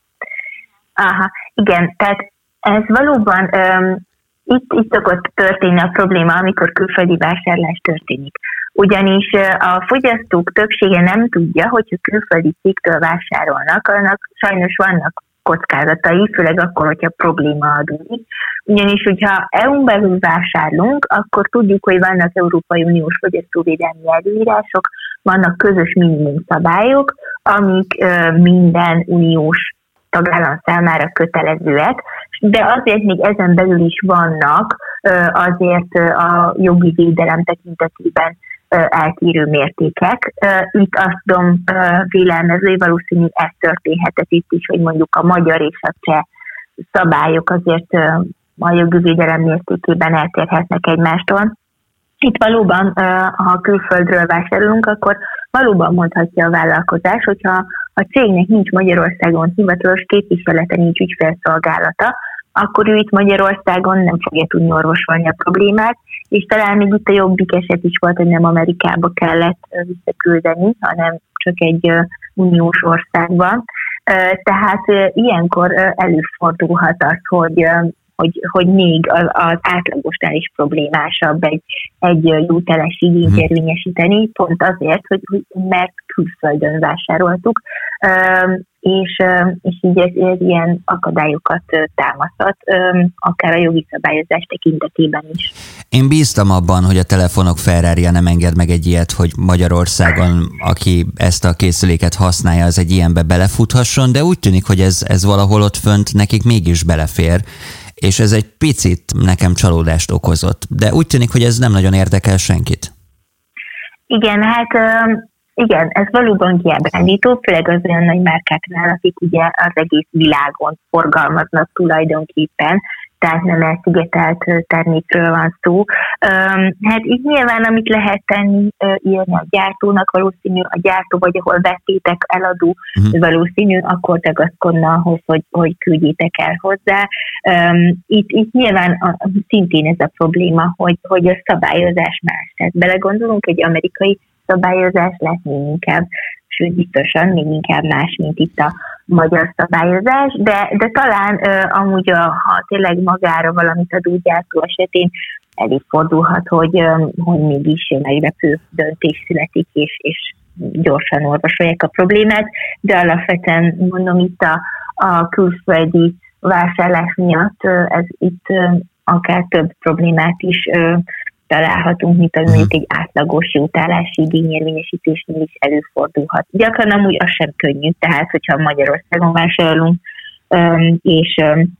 Aha, igen, tehát ez valóban um, itt, itt szokott történni a probléma, amikor külföldi vásárlás történik. Ugyanis a fogyasztók többsége nem tudja, hogyha külföldi cégtől vásárolnak, annak sajnos vannak kockázatai, főleg akkor, hogyha probléma adódik. Ugyanis, hogyha é u-n belül vásárlunk, akkor tudjuk, hogy vannak Európai Uniós fogyasztóvédelmi előírások, vannak közös minimum szabályok, amik minden uniós tagállam számára kötelezőek, de azért még ezen belül is vannak azért a jogi védelem tekintetében eltérő mértékek. Itt azt tudom vélelmezni, valószínű ez történhetett itt is, hogy mondjuk a magyar és a cseh szabályok azért a jogi védelem mértékében eltérhetnek egymástól. Itt valóban, ha külföldről vásárolunk, akkor valóban mondhatja a vállalkozás, hogyha a cégnek nincs Magyarországon hivatalos képviselete, nincs ügyfélszolgálata, akkor ő itt Magyarországon nem fogja tudni orvosolni a problémát, és talán még itt a jobbik eset is volt, hogy nem Amerikába kellett visszaküldeni, hanem csak egy uniós országban. Tehát ilyenkor előfordulhat az, hogy, hogy, hogy még az, az átlagosnál is problémásabb egy, egy jóteles igényt érvényesíteni, pont azért, hogy, mert külföldön vásároltuk, és, és így ez, ez ilyen akadályokat támaszhat, akár a jogi szabályozás tekintetében is. Én bíztam abban, hogy a telefonok Ferrari-ja nem enged meg egy ilyet, hogy Magyarországon, aki ezt a készüléket használja, az egy ilyenbe belefuthasson, de úgy tűnik, hogy ez, ez valahol ott fönt nekik mégis belefér, és ez egy picit nekem csalódást okozott. De úgy tűnik, hogy ez nem nagyon érdekel senkit. Igen, hát igen, ez valóban kiábrándító, főleg az olyan nagy márkáknál, akik ugye az egész világon forgalmaznak tulajdonképpen, tehát nem elszigetelt termékről van szó. Hát így nyilván, amit lehet tenni, írni a gyártónak, valószínű a gyártó, vagy ahol vettétek, eladó, uh-huh. valószínű, akkor ragaszkodna ahhoz, hogy, hogy küldjétek el hozzá. Itt, itt nyilván a, szintén ez a probléma, hogy, hogy a szabályozás más. Tehát belegondolunk, egy amerikai szabályozás lesz még inkább, sőt biztosan még inkább más, mint itt a magyar szabályozás, de, de talán uh, amúgy, a, ha tényleg magára valamit adó gyártó esetén előfordulhat, hogy, um, hogy mégis meglepő döntés születik, és, és gyorsan orvosolják a problémát, de alapvetően mondom itt a, a külföldi vásárlás miatt uh, ez itt uh, akár több problémát is uh, találhatunk, mint mondjuk egy átlagos jótállási igényérvényesítésnél is előfordulhat. Gyakran amúgy az sem könnyű, tehát hogyha Magyarországon vásárolunk, és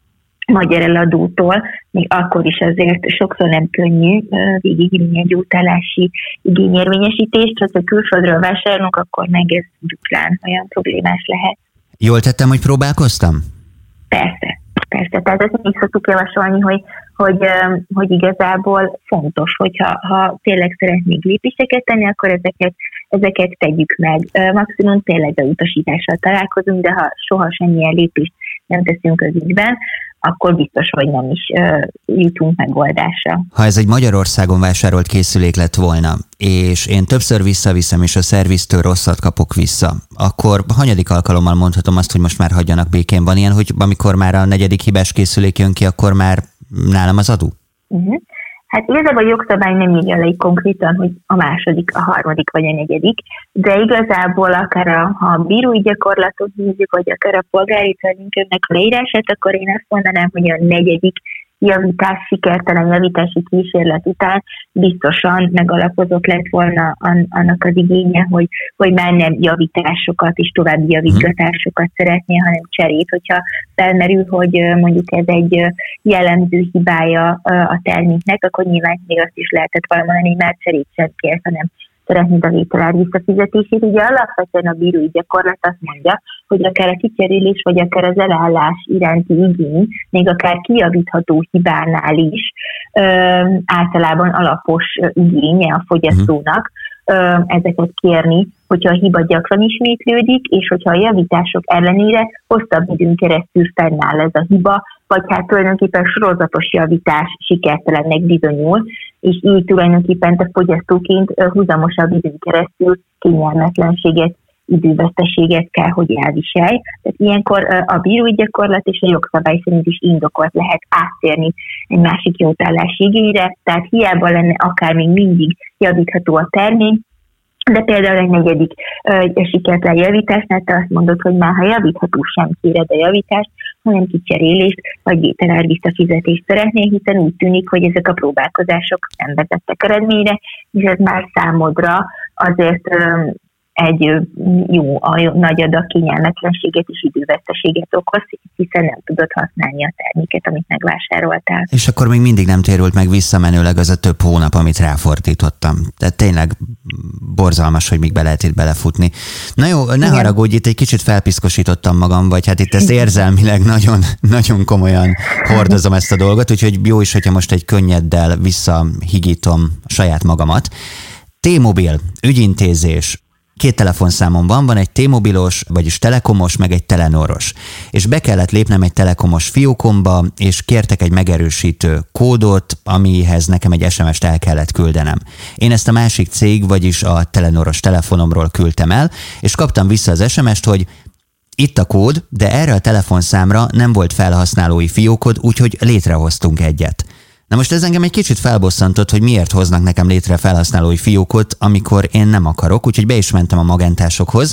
magyar eladótól, még akkor is azért sokszor nem könnyű végigvinni egy jótállási igényérvényesítést, ha külföldről vásárolunk, akkor meg ez duplán olyan problémás lehet. Jól tettem, hogy próbálkoztam? Persze. Persze, tehát ezt is szoktuk javasolni, hogy, hogy, hogy igazából fontos, hogyha ha tényleg szeretnék lépéseket tenni, akkor ezeket, ezeket tegyük meg. Maximum tényleg a utasítással találkozunk, de ha soha semmilyen lépést nem teszünk az ügyben, akkor biztos, hogy nem is uh, jutunk megoldásra. Ha ez egy Magyarországon vásárolt készülék lett volna, és én többször visszaviszem, és a szerviztől rosszat kapok vissza, akkor hanyadik alkalommal mondhatom azt, hogy most már hagyjanak békén? Van ilyen, hogy amikor már a negyedik hibás készülék jön ki, akkor már nálam az adó? Uh-huh. Hát igazából a jogszabály nem írja le konkrétan, hogy a második, a harmadik vagy a negyedik, de igazából akár a, ha a bírói gyakorlatot nézzük, vagy akár a polgári törvénykönyvnek a leírását, akkor én azt mondanám, hogy a negyedik javítás, sikertelen javítási kísérlet után biztosan megalapozott lett volna annak az igénye, hogy, hogy már nem javításokat és további javítgatásokat szeretné, hanem cserét, hogyha felmerül, hogy mondjuk ez egy jellemző hibája a terméknek, akkor nyilván még azt is lehetett valamondani, hogy már cserét sem kérsz, hanem szeretnéd a vételár visszafizetését. Ugye alapvetően a bírói gyakorlat azt mondja, hogy akár a kicserélés, vagy akár az elállás iránti igény, még akár kijavítható hibánál is ö, általában alapos igénye a fogyasztónak ö, ezeket kérni, hogyha a hiba gyakran ismétlődik, és hogyha a javítások ellenére hosszabb időn keresztül fennáll ez a hiba, vagy hát tulajdonképpen sorozatos javítás sikertelennek bizonyul, és így tulajdonképpen a fogyasztóként húzamosabb időn keresztül kényelmetlenséget, időveszteséget kell, hogy elviselj. Tehát ilyenkor a bírói gyakorlat és a jogszabály szerint is indokolt lehet áttérni egy másik jótállási igényre, tehát hiába lenne akár még mindig javítható a termék, de például egy negyedik uh, sikertelen javításnál te azt mondod, hogy már ha javítható sem kéred a javítást, hanem kicserélést vagy vételár visszafizetést szeretnél, hiszen úgy tűnik, hogy ezek a próbálkozások nem vezettek eredményre, és ez már számodra azért um, egy jó, a jó, nagy adag kényelmetlenséget és időveszteséget okoz, hiszen nem tudod használni a terméket, amit megvásároltál. És akkor még mindig nem térült meg visszamenőleg az a több hónap, amit ráfordítottam. Tehát tényleg borzalmas, hogy még be lehet itt belefutni. Na jó, ne Igen. haragudj, itt egy kicsit felpiszkosítottam magam, vagy hát itt ezt érzelmileg nagyon, nagyon komolyan hordozom ezt a dolgot, úgyhogy jó is, hogyha most egy könnyeddel visszahigítom saját magamat. T-Mobile, ügyintézés. Két telefonszámom van, van egy T-Mobilos, vagyis telekomos, meg egy telenoros. És be kellett lépnem egy telekomos fiókomba, és kértek egy megerősítő kódot, amihez nekem egy es em est el kellett küldenem. Én ezt a másik cég, vagyis a telenoros telefonomról küldtem el, és kaptam vissza az es em est, hogy itt a kód, de erre a telefonszámra nem volt felhasználói fiókod, úgyhogy létrehoztunk egyet. Na most ez engem egy kicsit felbosszantott, hogy miért hoznak nekem létre felhasználói fiókot, amikor én nem akarok, úgyhogy be is mentem a magántársokhoz,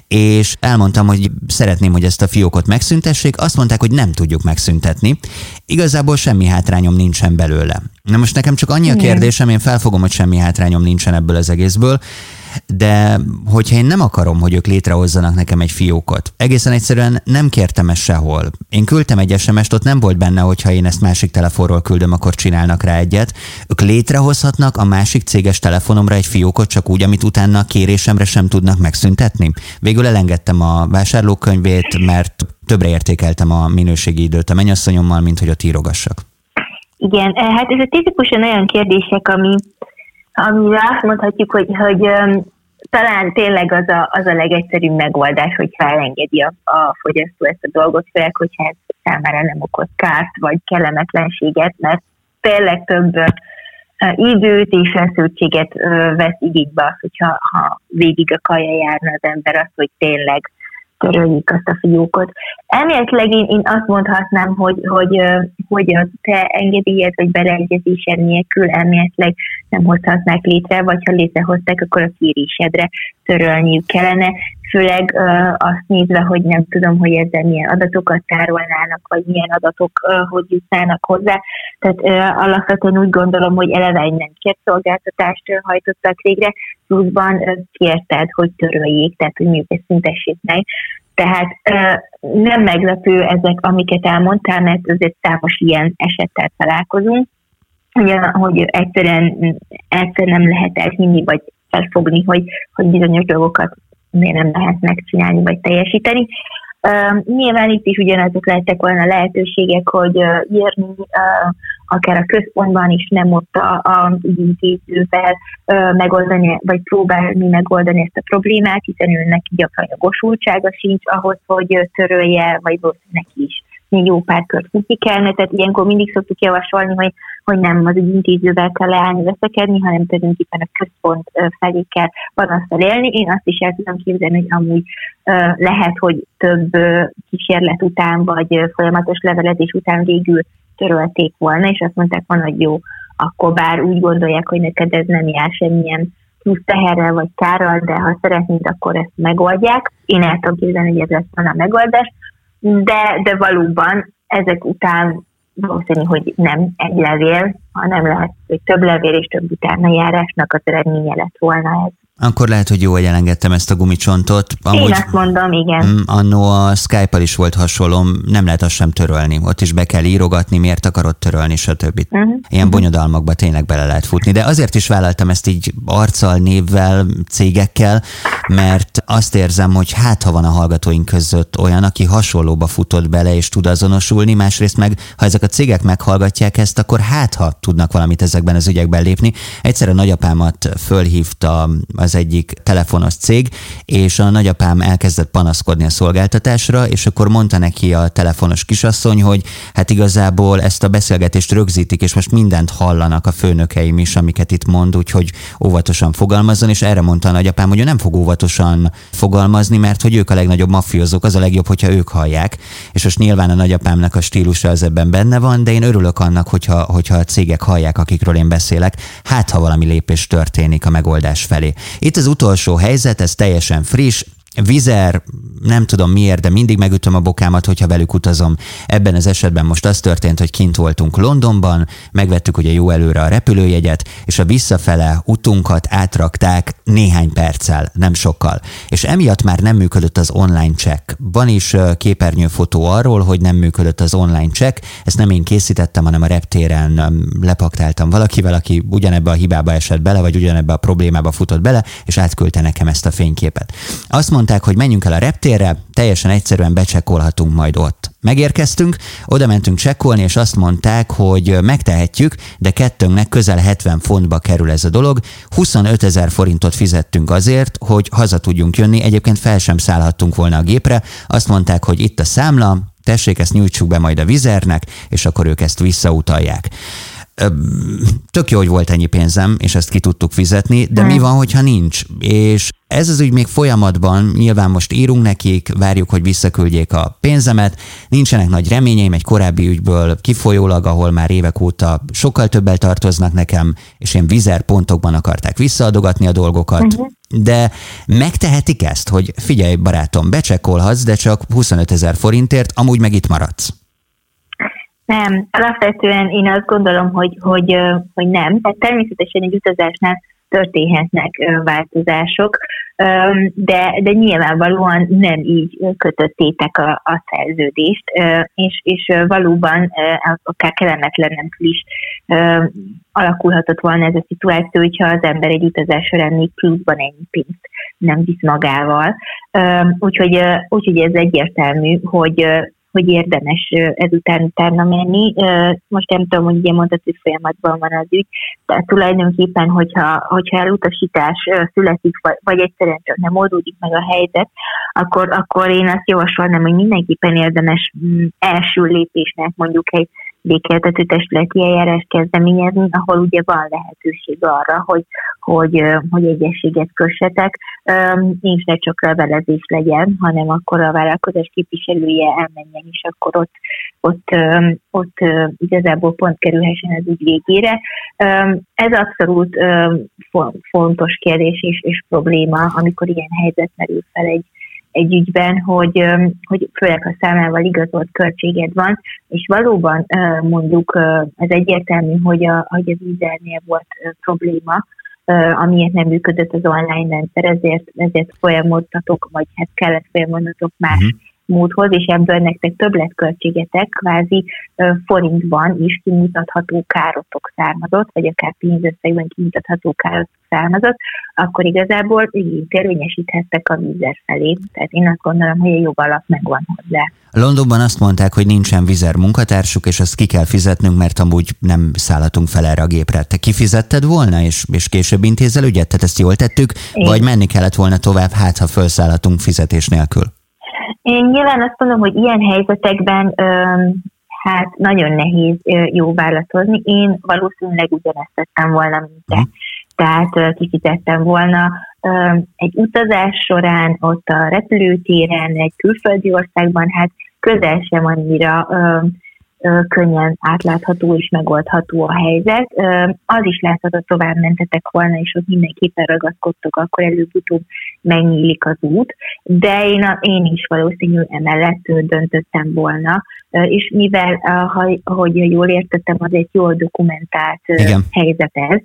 és elmondtam, hogy szeretném, hogy ezt a fiókot megszüntessék, azt mondták, hogy nem tudjuk megszüntetni. Igazából semmi hátrányom nincsen belőle. Na most nekem csak annyi a kérdésem, én felfogom, hogy semmi hátrányom nincsen ebből az egészből, de hogyha én nem akarom, hogy ők létrehozzanak nekem egy fiókot, egészen egyszerűen nem kértem ezt sehol. Én küldtem egy es em est, ott nem volt benne, hogyha én ezt másik telefonról küldöm, akkor csinálnak rá egyet. Ők létrehozhatnak a másik céges telefonomra egy fiókot csak úgy, amit utána a kérésemre sem tudnak megszüntetni. Végül elengedtem a vásárlókönyvét, mert többre értékeltem a minőségi időt a mennyasszonyommal, mint hogy ott írogassak. Igen, hát ez a tipikusan olyan kérdések, ami, amire azt mondhatjuk, hogy, hogy um, talán tényleg az a, az a legegyszerűbb megoldás, hogyha elengedi a, a fogyasztó ezt a dolgot, főleg, hogyha ez számára nem okoz kárt, vagy kellemetlenséget, mert tényleg több uh, időt és feszültséget uh, vesz igénybe az, hogyha ha végig akarja járni az ember azt, hogy tényleg töröljük azt a fiókot. Elméletileg én, én azt mondhatnám, hogy, hogy, hogy a te engedélyed vagy beleegyezésed nélkül elméletileg nem hozhatnák létre, vagy ha létrehozták, akkor a kérésedre törölniük kellene. Főleg uh, azt nézve, hogy nem tudom, hogy ezzel milyen adatokat tárolnának, vagy milyen adatok uh, hogy jutnának hozzá. Tehát uh, alapvetően úgy gondolom, hogy eleve egy nem kért szolgáltatást uh, hajtottak végre, pluszban uh, kérted, hogy töröljék, tehát hogy mondjuk ezt szüntessék meg. Tehát uh, nem meglepő ezek, amiket elmondtál, mert azért számos ilyen esettel találkozunk, hogy, hogy egyszerűen, egyszerűen nem lehet elhinni, vagy felfogni, hogy, hogy bizonyos dolgokat miért nem lehet megcsinálni, vagy teljesíteni. Uh, nyilván itt is ugyanazok lehettek volna lehetőségek, hogy uh, írni uh, akár a központban is, nem ott az ügyintézővel uh, megoldani, vagy próbálni megoldani ezt a problémát, hiszen őnek gyakran jogosultsága sincs ahhoz, hogy uh, törölje, vagy valószínűleg is még jó pár kört futni kellene, tehát ilyenkor mindig szoktuk javasolni, hogy, hogy nem az ügyintézővel kell leállni, veszekedni, hanem tulajdonképpen a központ felé kell panasztal élni. Én azt is el tudom képzelni, hogy amúgy uh, lehet, hogy több uh, kísérlet után, vagy uh, folyamatos levelezés után végül törölték volna, és azt mondták volna, hogy jó, akkor bár úgy gondolják, hogy neked ez nem jár semmilyen plusz teherrel vagy kárral, de ha szeretnéd, akkor ezt megoldják. Én el tudom képzelni, hogy ez lesz volna a megoldás. De, de valóban ezek után valószínű, hogy nem egy levél, hanem lehet, hogy több levél és több utánajárásnak az eredménye lett volna ez. Akkor lehet, hogy jó, hogy elengedtem ezt a gumicsontot. Amúgy, Én azt mondom, igen. Annó a Skype-al is volt hasonló, nem lehet azt sem törölni. Ott is be kell írogatni, miért akarod törölni, stb. Uh-huh. Ilyen bonyodalmakba tényleg bele lehet futni. De azért is vállaltam ezt így arccal, névvel, cégekkel, mert azt érzem, hogy hát ha van a hallgatóink között olyan, aki hasonlóba futott bele és tud azonosulni, másrészt meg, ha ezek a cégek meghallgatják ezt, akkor hát ha tudnak valamit ezekben az ügyekben lépni. Egyszer a nagyapámat fölhívta az egyik telefonos cég, és a nagyapám elkezdett panaszkodni a szolgáltatásra, és akkor mondta neki a telefonos kisasszony, hogy hát igazából ezt a beszélgetést rögzítik, és most mindent hallanak a főnökeim is, amiket itt mond, úgyhogy óvatosan fogalmazzon, és erre mondta a nagyapám, hogy ő nem fog óvatosan fogalmazni, mert hogy ők a legnagyobb mafiózók, az a legjobb, hogyha ők hallják, és most nyilván a nagyapámnak a stílusa az ebben benne van, de én örülök annak, hogyha, hogyha a cégek hallják, akikről én beszélek, hát ha valami lépés történik a megoldás felé. Itt az utolsó helyzet, ez teljesen friss, Vizer, nem tudom miért, de mindig megütöm a bokámat, hogyha velük utazom. Ebben az esetben most az történt, hogy kint voltunk Londonban, megvettük ugye jó előre a repülőjegyet, és a visszafele utunkat átrakták néhány perccel, nem sokkal. És emiatt már nem működött az online check. Van is képernyőfotó arról, hogy nem működött az online check, ezt nem én készítettem, hanem a reptéren lepaktáltam valakivel, aki ugyanebbe a hibába esett bele, vagy ugyanebbe a problémába futott bele, és átküldte nekem ezt a fényképet. Azt mondták, hogy menjünk el a reptérre, teljesen egyszerűen becsekkolhatunk majd ott. Megérkeztünk, oda mentünk csekkolni, és azt mondták, hogy megtehetjük, de kettőnknek közel hetven fontba kerül ez a dolog. huszonötezer forintot fizettünk azért, hogy haza tudjunk jönni, egyébként fel sem szállhattunk volna a gépre. Azt mondták, hogy itt a számla, tessék, ezt nyújtsuk be majd a Vizernek, és akkor ők ezt visszautalják. Tök jó, hogy volt ennyi pénzem, és ezt ki tudtuk fizetni, de mi van, hogyha nincs? És ez az ügy még folyamatban, nyilván most írunk nekik, várjuk, hogy visszaküldjék a pénzemet, nincsenek nagy reményeim egy korábbi ügyből kifolyólag, ahol már évek óta sokkal többel tartoznak nekem, és én Vizer pontokban akarták visszaadogatni a dolgokat, uh-huh. de megtehetik ezt, hogy figyelj barátom, becsekkolhatsz, de csak huszonötezer forintért, amúgy meg itt maradsz. Nem, alapvetően én azt gondolom, hogy, hogy, hogy nem. Tehát természetesen egy utazásnál történhetnek változások, de, de nyilvánvalóan nem így kötöttétek a, a szerződést, és, és valóban akár kellemetlenebb is alakulhatott volna ez a szituáció, hogyha az ember egy utazás során még pluszban ennyi pénzt nem visz magával. Úgyhogy, úgyhogy ez egyértelmű, hogy hogy érdemes ezután utána menni. Most nem tudom, hogy ugye mondtad, hogy folyamatban van az ügy, tehát tulajdonképpen, hogyha, hogyha elutasítás születik, vagy egyszerűen csak nem oldódik meg a helyzet, akkor, akkor én azt javasolnám, hogy mindenképpen érdemes első lépésnek mondjuk egy békéltető testületi eljárást kezdeményezni, ahol ugye van lehetőség arra, hogy, hogy, hogy egyességet kössetek, és ne csak levelezés legyen, hanem akkor a vállalkozás képviselője elmenjen, és akkor ott, ott, ott igazából pont kerülhessen az ügy végére. Ez abszolút fontos kérdés és, és probléma, amikor ilyen helyzet merül fel egy egy ügyben, hogy, hogy főleg a számával igazolt költséged van, és valóban mondjuk ez egyértelmű, hogy, a, hogy az Vizernél volt probléma, amiért nem működött az online rendszer, ezért, ezért folyamodtatok, vagy hát kellett folyamodnatok más uh-huh. módhoz, és ebből nektek többletköltségetek kvázi forintban is kimutatható károtok származott, vagy akár pénzösszegben kimutatható károtok származott, akkor igazából így érvényesíthettek a Vizer felé. Tehát én azt gondolom, hogy a jogalap megvan hozzá. Londonban azt mondták, hogy nincsen Vizer munkatársuk, és azt ki kell fizetnünk, mert amúgy nem szállhatunk fel erre a gépre. Te kifizetted volna, és, és később intézzel ügyet? Tehát ezt jól tettük? Én. Vagy menni kellett volna tovább, hát ha felszállhatunk fizetés nélkül? Én nyilván azt mondom, hogy ilyen helyzetekben öm, hát nagyon nehéz ö, jó válaszozni. Én valószínűleg ugyanezt tettem volna, mint te. Hmm. Tehát ö, kifizettem volna ö, egy utazás során, ott a repülőtéren, egy külföldi országban, hát közel sem annyira ö, ö, könnyen átlátható és megoldható a helyzet. Ö, az is látható, hogy tovább mentetek volna, és ott mindenképpen ragaszkodtok, akkor előbb-utóbb megnyílik az út, de én, a, én is valószínűleg emellett döntöttem volna, és mivel, ha, ahogy jól értettem, az egy jól dokumentált Igen. helyzet ez,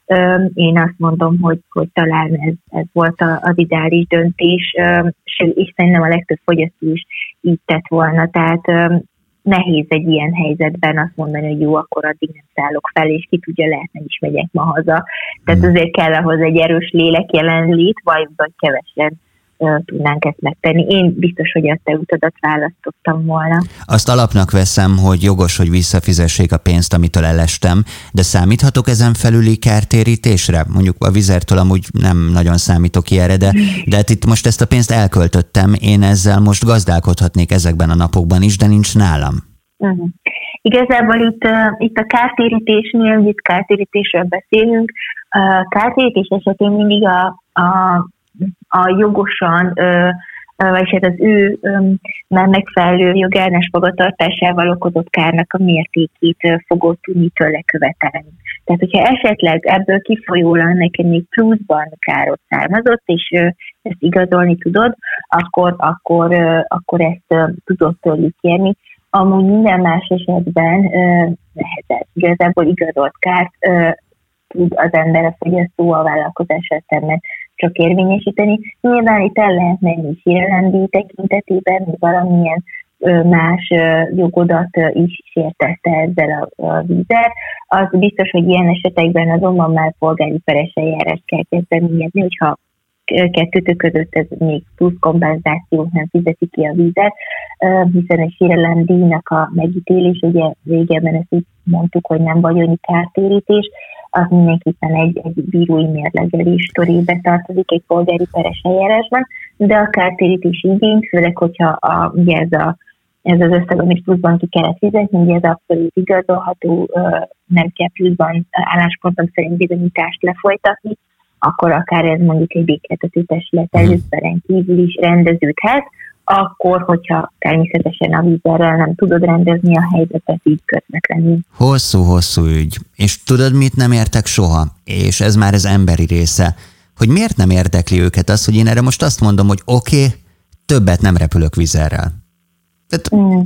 én azt mondom, hogy, hogy talán ez, ez volt az ideális döntés, és szerintem a legtöbb fogyasztó is így tett volna, tehát nehéz egy ilyen helyzetben azt mondani, hogy jó, akkor addig nem szállok fel, és ki tudja, lehet, nem is megyek ma haza. Tehát azért kell ahhoz egy erős lélek jelenlét, vagy, vagy kevesen uh, tudnánk ezt megtenni. Én biztos, hogy a te utadat választottam volna. Azt alapnak veszem, hogy jogos, hogy visszafizessék a pénzt, amitől elestem, de számíthatok ezen felüli kártérítésre? Mondjuk a Vizertől amúgy nem nagyon számítok ilyenre, de, de hát itt most ezt a pénzt elköltöttem, én ezzel most gazdálkodhatnék ezekben a napokban is, de nincs nálam. Uh-huh. Igazából itt, uh, itt a kártérítésnél, itt kártérítésről beszélünk, a kártérítés esetén mindig a, a, a jogosan, uh, vagyis hát az ő um, már megfelelő jogállános magatartásával okozott kárnak a mértékét uh, fogod tudni tőle követelni. Tehát, hogyha esetleg ebből kifolyólag neked még pluszban károt származott, és uh, ezt igazolni tudod, akkor, akkor, uh, akkor ezt uh, tudod tőlük kérni. Amúgy minden más esetben uh, nehezebb. Igazából igazolt kárt uh, tud az ember, a fogyasztó a vállalkozással szemben csak érvényesíteni. Nyilván itt el lehet menni sérelemdíj tekintetében, hogy valamilyen uh, más uh, jogodat uh, is sértette ezzel a, a Vizer. Az biztos, hogy ilyen esetekben azonban már polgári peres eljárást kell kezdeményezni, hogyha kettőtök között ez még plusz kompenzációt nem fizeti ki a Vizer, hiszen a sérelemdíjnak a megítélés, ugye régebben ezt így mondtuk, hogy nem vagyoni kártérítés, az mindenképpen egy, egy bírói mérlegelés körébe tartozik egy polgári peres eljárásban, de a kártérítési igény, főleg, hogyha a, ugye ez, a, ez az összeg, amit pluszban ki kellett fizetni, ugye ez abszolút igazolható, nem kell pluszban álláspontom szerint bizonyítást lefolytatni, akkor akár ez mondjuk egy békéltető testület előszeren kívül is rendeződhet, akkor, hogyha természetesen a Vizerrel nem tudod rendezni a helyzetet, így közvetlenül. Hosszú-hosszú ügy. És tudod, mit nem értek soha? És ez már az emberi része. Hogy miért nem érdekli őket az, hogy én erre most azt mondom, hogy oké, okay, többet nem repülök Vizerrel. Tehát mm.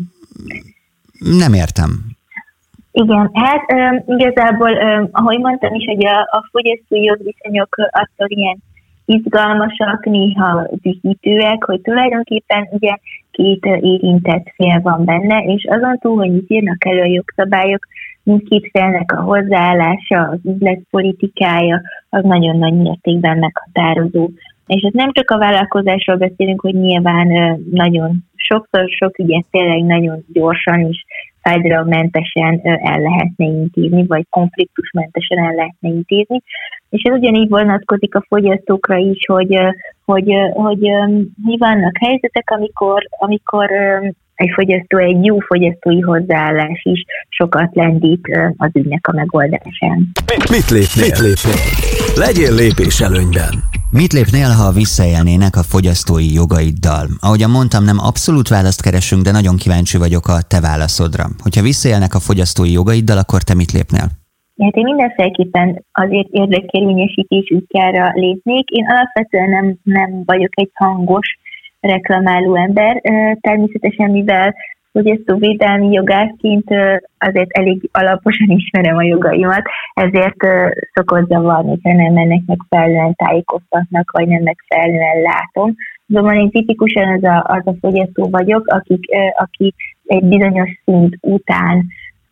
nem értem. Igen, hát um, igazából, um, ahogy mondtam is, hogy a, a fogyasztói jogviszonyok attól ilyen izgalmasak, néha dühítőek, hogy tulajdonképpen ugye két érintett fél van benne, és azon túl, hogy itt írnak elő a jogszabályok, mindkét félnek a hozzáállása, az üzletpolitikája, az nagyon nagy mértékben meghatározó. És ez nem csak a vállalkozásról beszélünk, hogy nyilván nagyon sokszor sok ügyet tényleg nagyon gyorsan és fájdalommentesen el lehetne intézni, vagy konfliktusmentesen el lehetne intézni. És ez ugyanígy vonatkozik a fogyasztókra is, hogy, hogy, hogy, hogy vannak helyzetek, amikor, amikor egy fogyasztó, egy jó fogyasztói hozzáállás is sokat lendít az ügynek a megoldásán. Mit lépnél? Mit lépnél? Legyél lépés előnyben. Mit lépnél, ha visszaélnének a fogyasztói jogaiddal? Ahogyan mondtam, nem abszolút választ keresünk, de nagyon kíváncsi vagyok a te válaszodra. Hogyha visszaélnek a fogyasztói jogaiddal, akkor te mit lépnél? Hát én mindenféleképpen azért érdekérvényesítés útjára lépnék. Én alapvetően nem, nem vagyok egy hangos reklamáló ember. Természetesen, mivel fogyasztóvédelmi jogászként azért elég alaposan ismerem a jogaimat, ezért szokott zavarni, hogyha nem ennek megfelelően tájékoztatnak, vagy nem megfelelően látom. Azonban én tipikusan az a, az a fogyasztó vagyok, akik, aki egy bizonyos szint után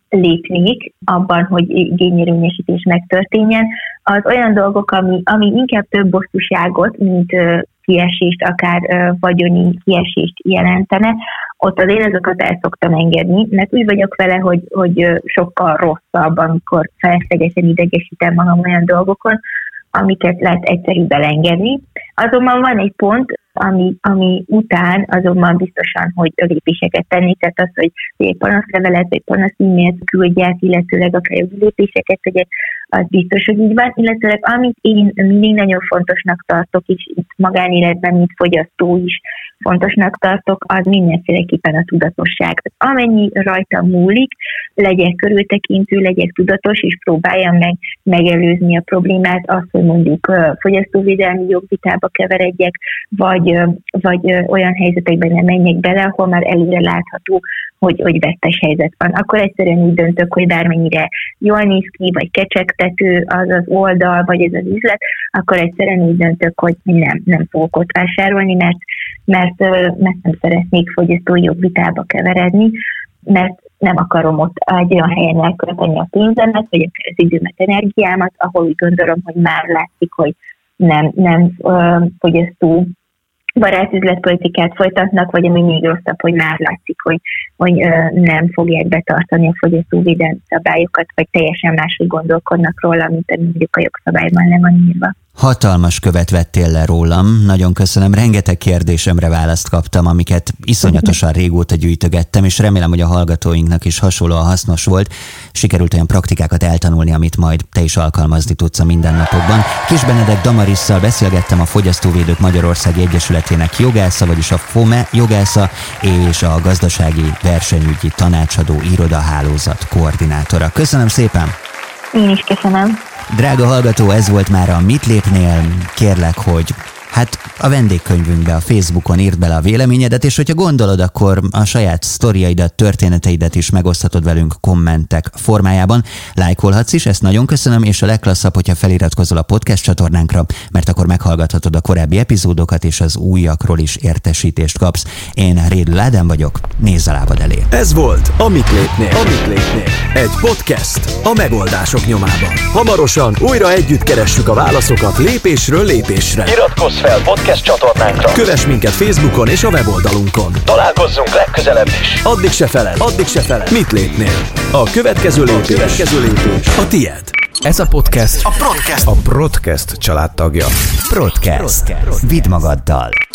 lépnék abban, hogy igényérvényesítés megtörténjen. Az olyan dolgok, ami, ami inkább több bosszúságot, mint kiesést, akár uh, vagyoni kiesést jelentene, ott az én azokat el szoktam engedni, mert úgy vagyok vele, hogy, hogy uh, sokkal rosszabb, amikor feleslegesen idegesítem magam olyan dolgokon, amiket lehet egyszerűbb elengedni. Azonban van egy pont, ami, ami után azonban biztosan, hogy lépéseket tenni, tehát az, hogy egy panaszlevelet, vagy panasz e-mailt küldjek, illetőleg akár jogi lépéseket tegyek, az biztos, hogy így van, illetőleg amit én mindig nagyon fontosnak tartok, és itt magánéletben, mint fogyasztó is fontosnak tartok, az mindenféleképpen a tudatosság. Amennyi rajta múlik, legyek körültekintő, legyek tudatos, és próbáljam meg megelőzni a problémát, azt, hogy mondjuk fogyasztóvédelmi jogvitába keveredjek, vagy, vagy olyan helyzetekben nem menjek bele, ahol már előre látható, hogy, hogy vesztes helyzet van. Akkor egyszerűen úgy döntök, hogy bármennyire jól néz ki, vagy kecsegtető az az oldal, vagy ez az üzlet, akkor egyszerűen úgy döntök, hogy nem, nem fogok ott vásárolni, mert, mert, mert nem szeretnék fogyasztói jogvitába keveredni, mert nem akarom ott egy olyan helyen elkölteni a pénzemet, vagy az időmet, energiámat, ahol úgy gondolom, hogy már látszik, hogy nem, nem uh, fogyasztó barát üzletpolitikát folytatnak, vagy ami még rosszabb, hogy már látszik, hogy, hogy uh, nem fogják betartani a fogyasztóvédelmi szabályokat, vagy teljesen máshogy gondolkodnak róla, mint ami mondjuk a jogszabályban le van írva. Hatalmas követ vettél le rólam, nagyon köszönöm, rengeteg kérdésemre választ kaptam, amiket iszonyatosan régóta gyűjtögettem, és remélem, hogy a hallgatóinknak is hasonlóan hasznos volt. Sikerült olyan praktikákat eltanulni, amit majd te is alkalmazni tudsz a mindennapokban. Kis Benedek Damarisszal beszélgettem, a Fogyasztóvédők Magyarországi Egyesületének jogásza, vagyis a FOME jogásza, és a Gazdasági Versenyügyi Tanácsadó Irodahálózat koordinátora. Köszönöm szépen! Én is köszönöm. Drága hallgató, ez volt már a Mit lépnél? Kérlek, hogy hát a vendégkönyvünkbe, a Facebookon írd bele a véleményedet, és hogyha gondolod, akkor a saját sztoriaidat, történeteidet is megoszthatod velünk kommentek formájában. Lájkolhatsz is, ezt nagyon köszönöm, és a legklasszabb, hogyha feliratkozol a podcast csatornánkra, mert akkor meghallgathatod a korábbi epizódokat, és az újakról is értesítést kapsz. Én Rédl Ádám vagyok, nézz a lábad elé. Ez volt a Mit lépnél? A Mit lépnél? Egy podcast a megoldások nyomában. Hamarosan újra együtt keressük a válaszokat lépésről lépésre. Iratkozz fel podcast csatornánkra. Kövess minket Facebookon és a weboldalunkon. Találkozzunk legközelebb is. Addig se feled, addig se feled. Mit lépnél? A következő lépés, a következő lépés a tied. Ez a podcast a Podcast, a Podcast családtagja. Podcast. Vidd magaddal.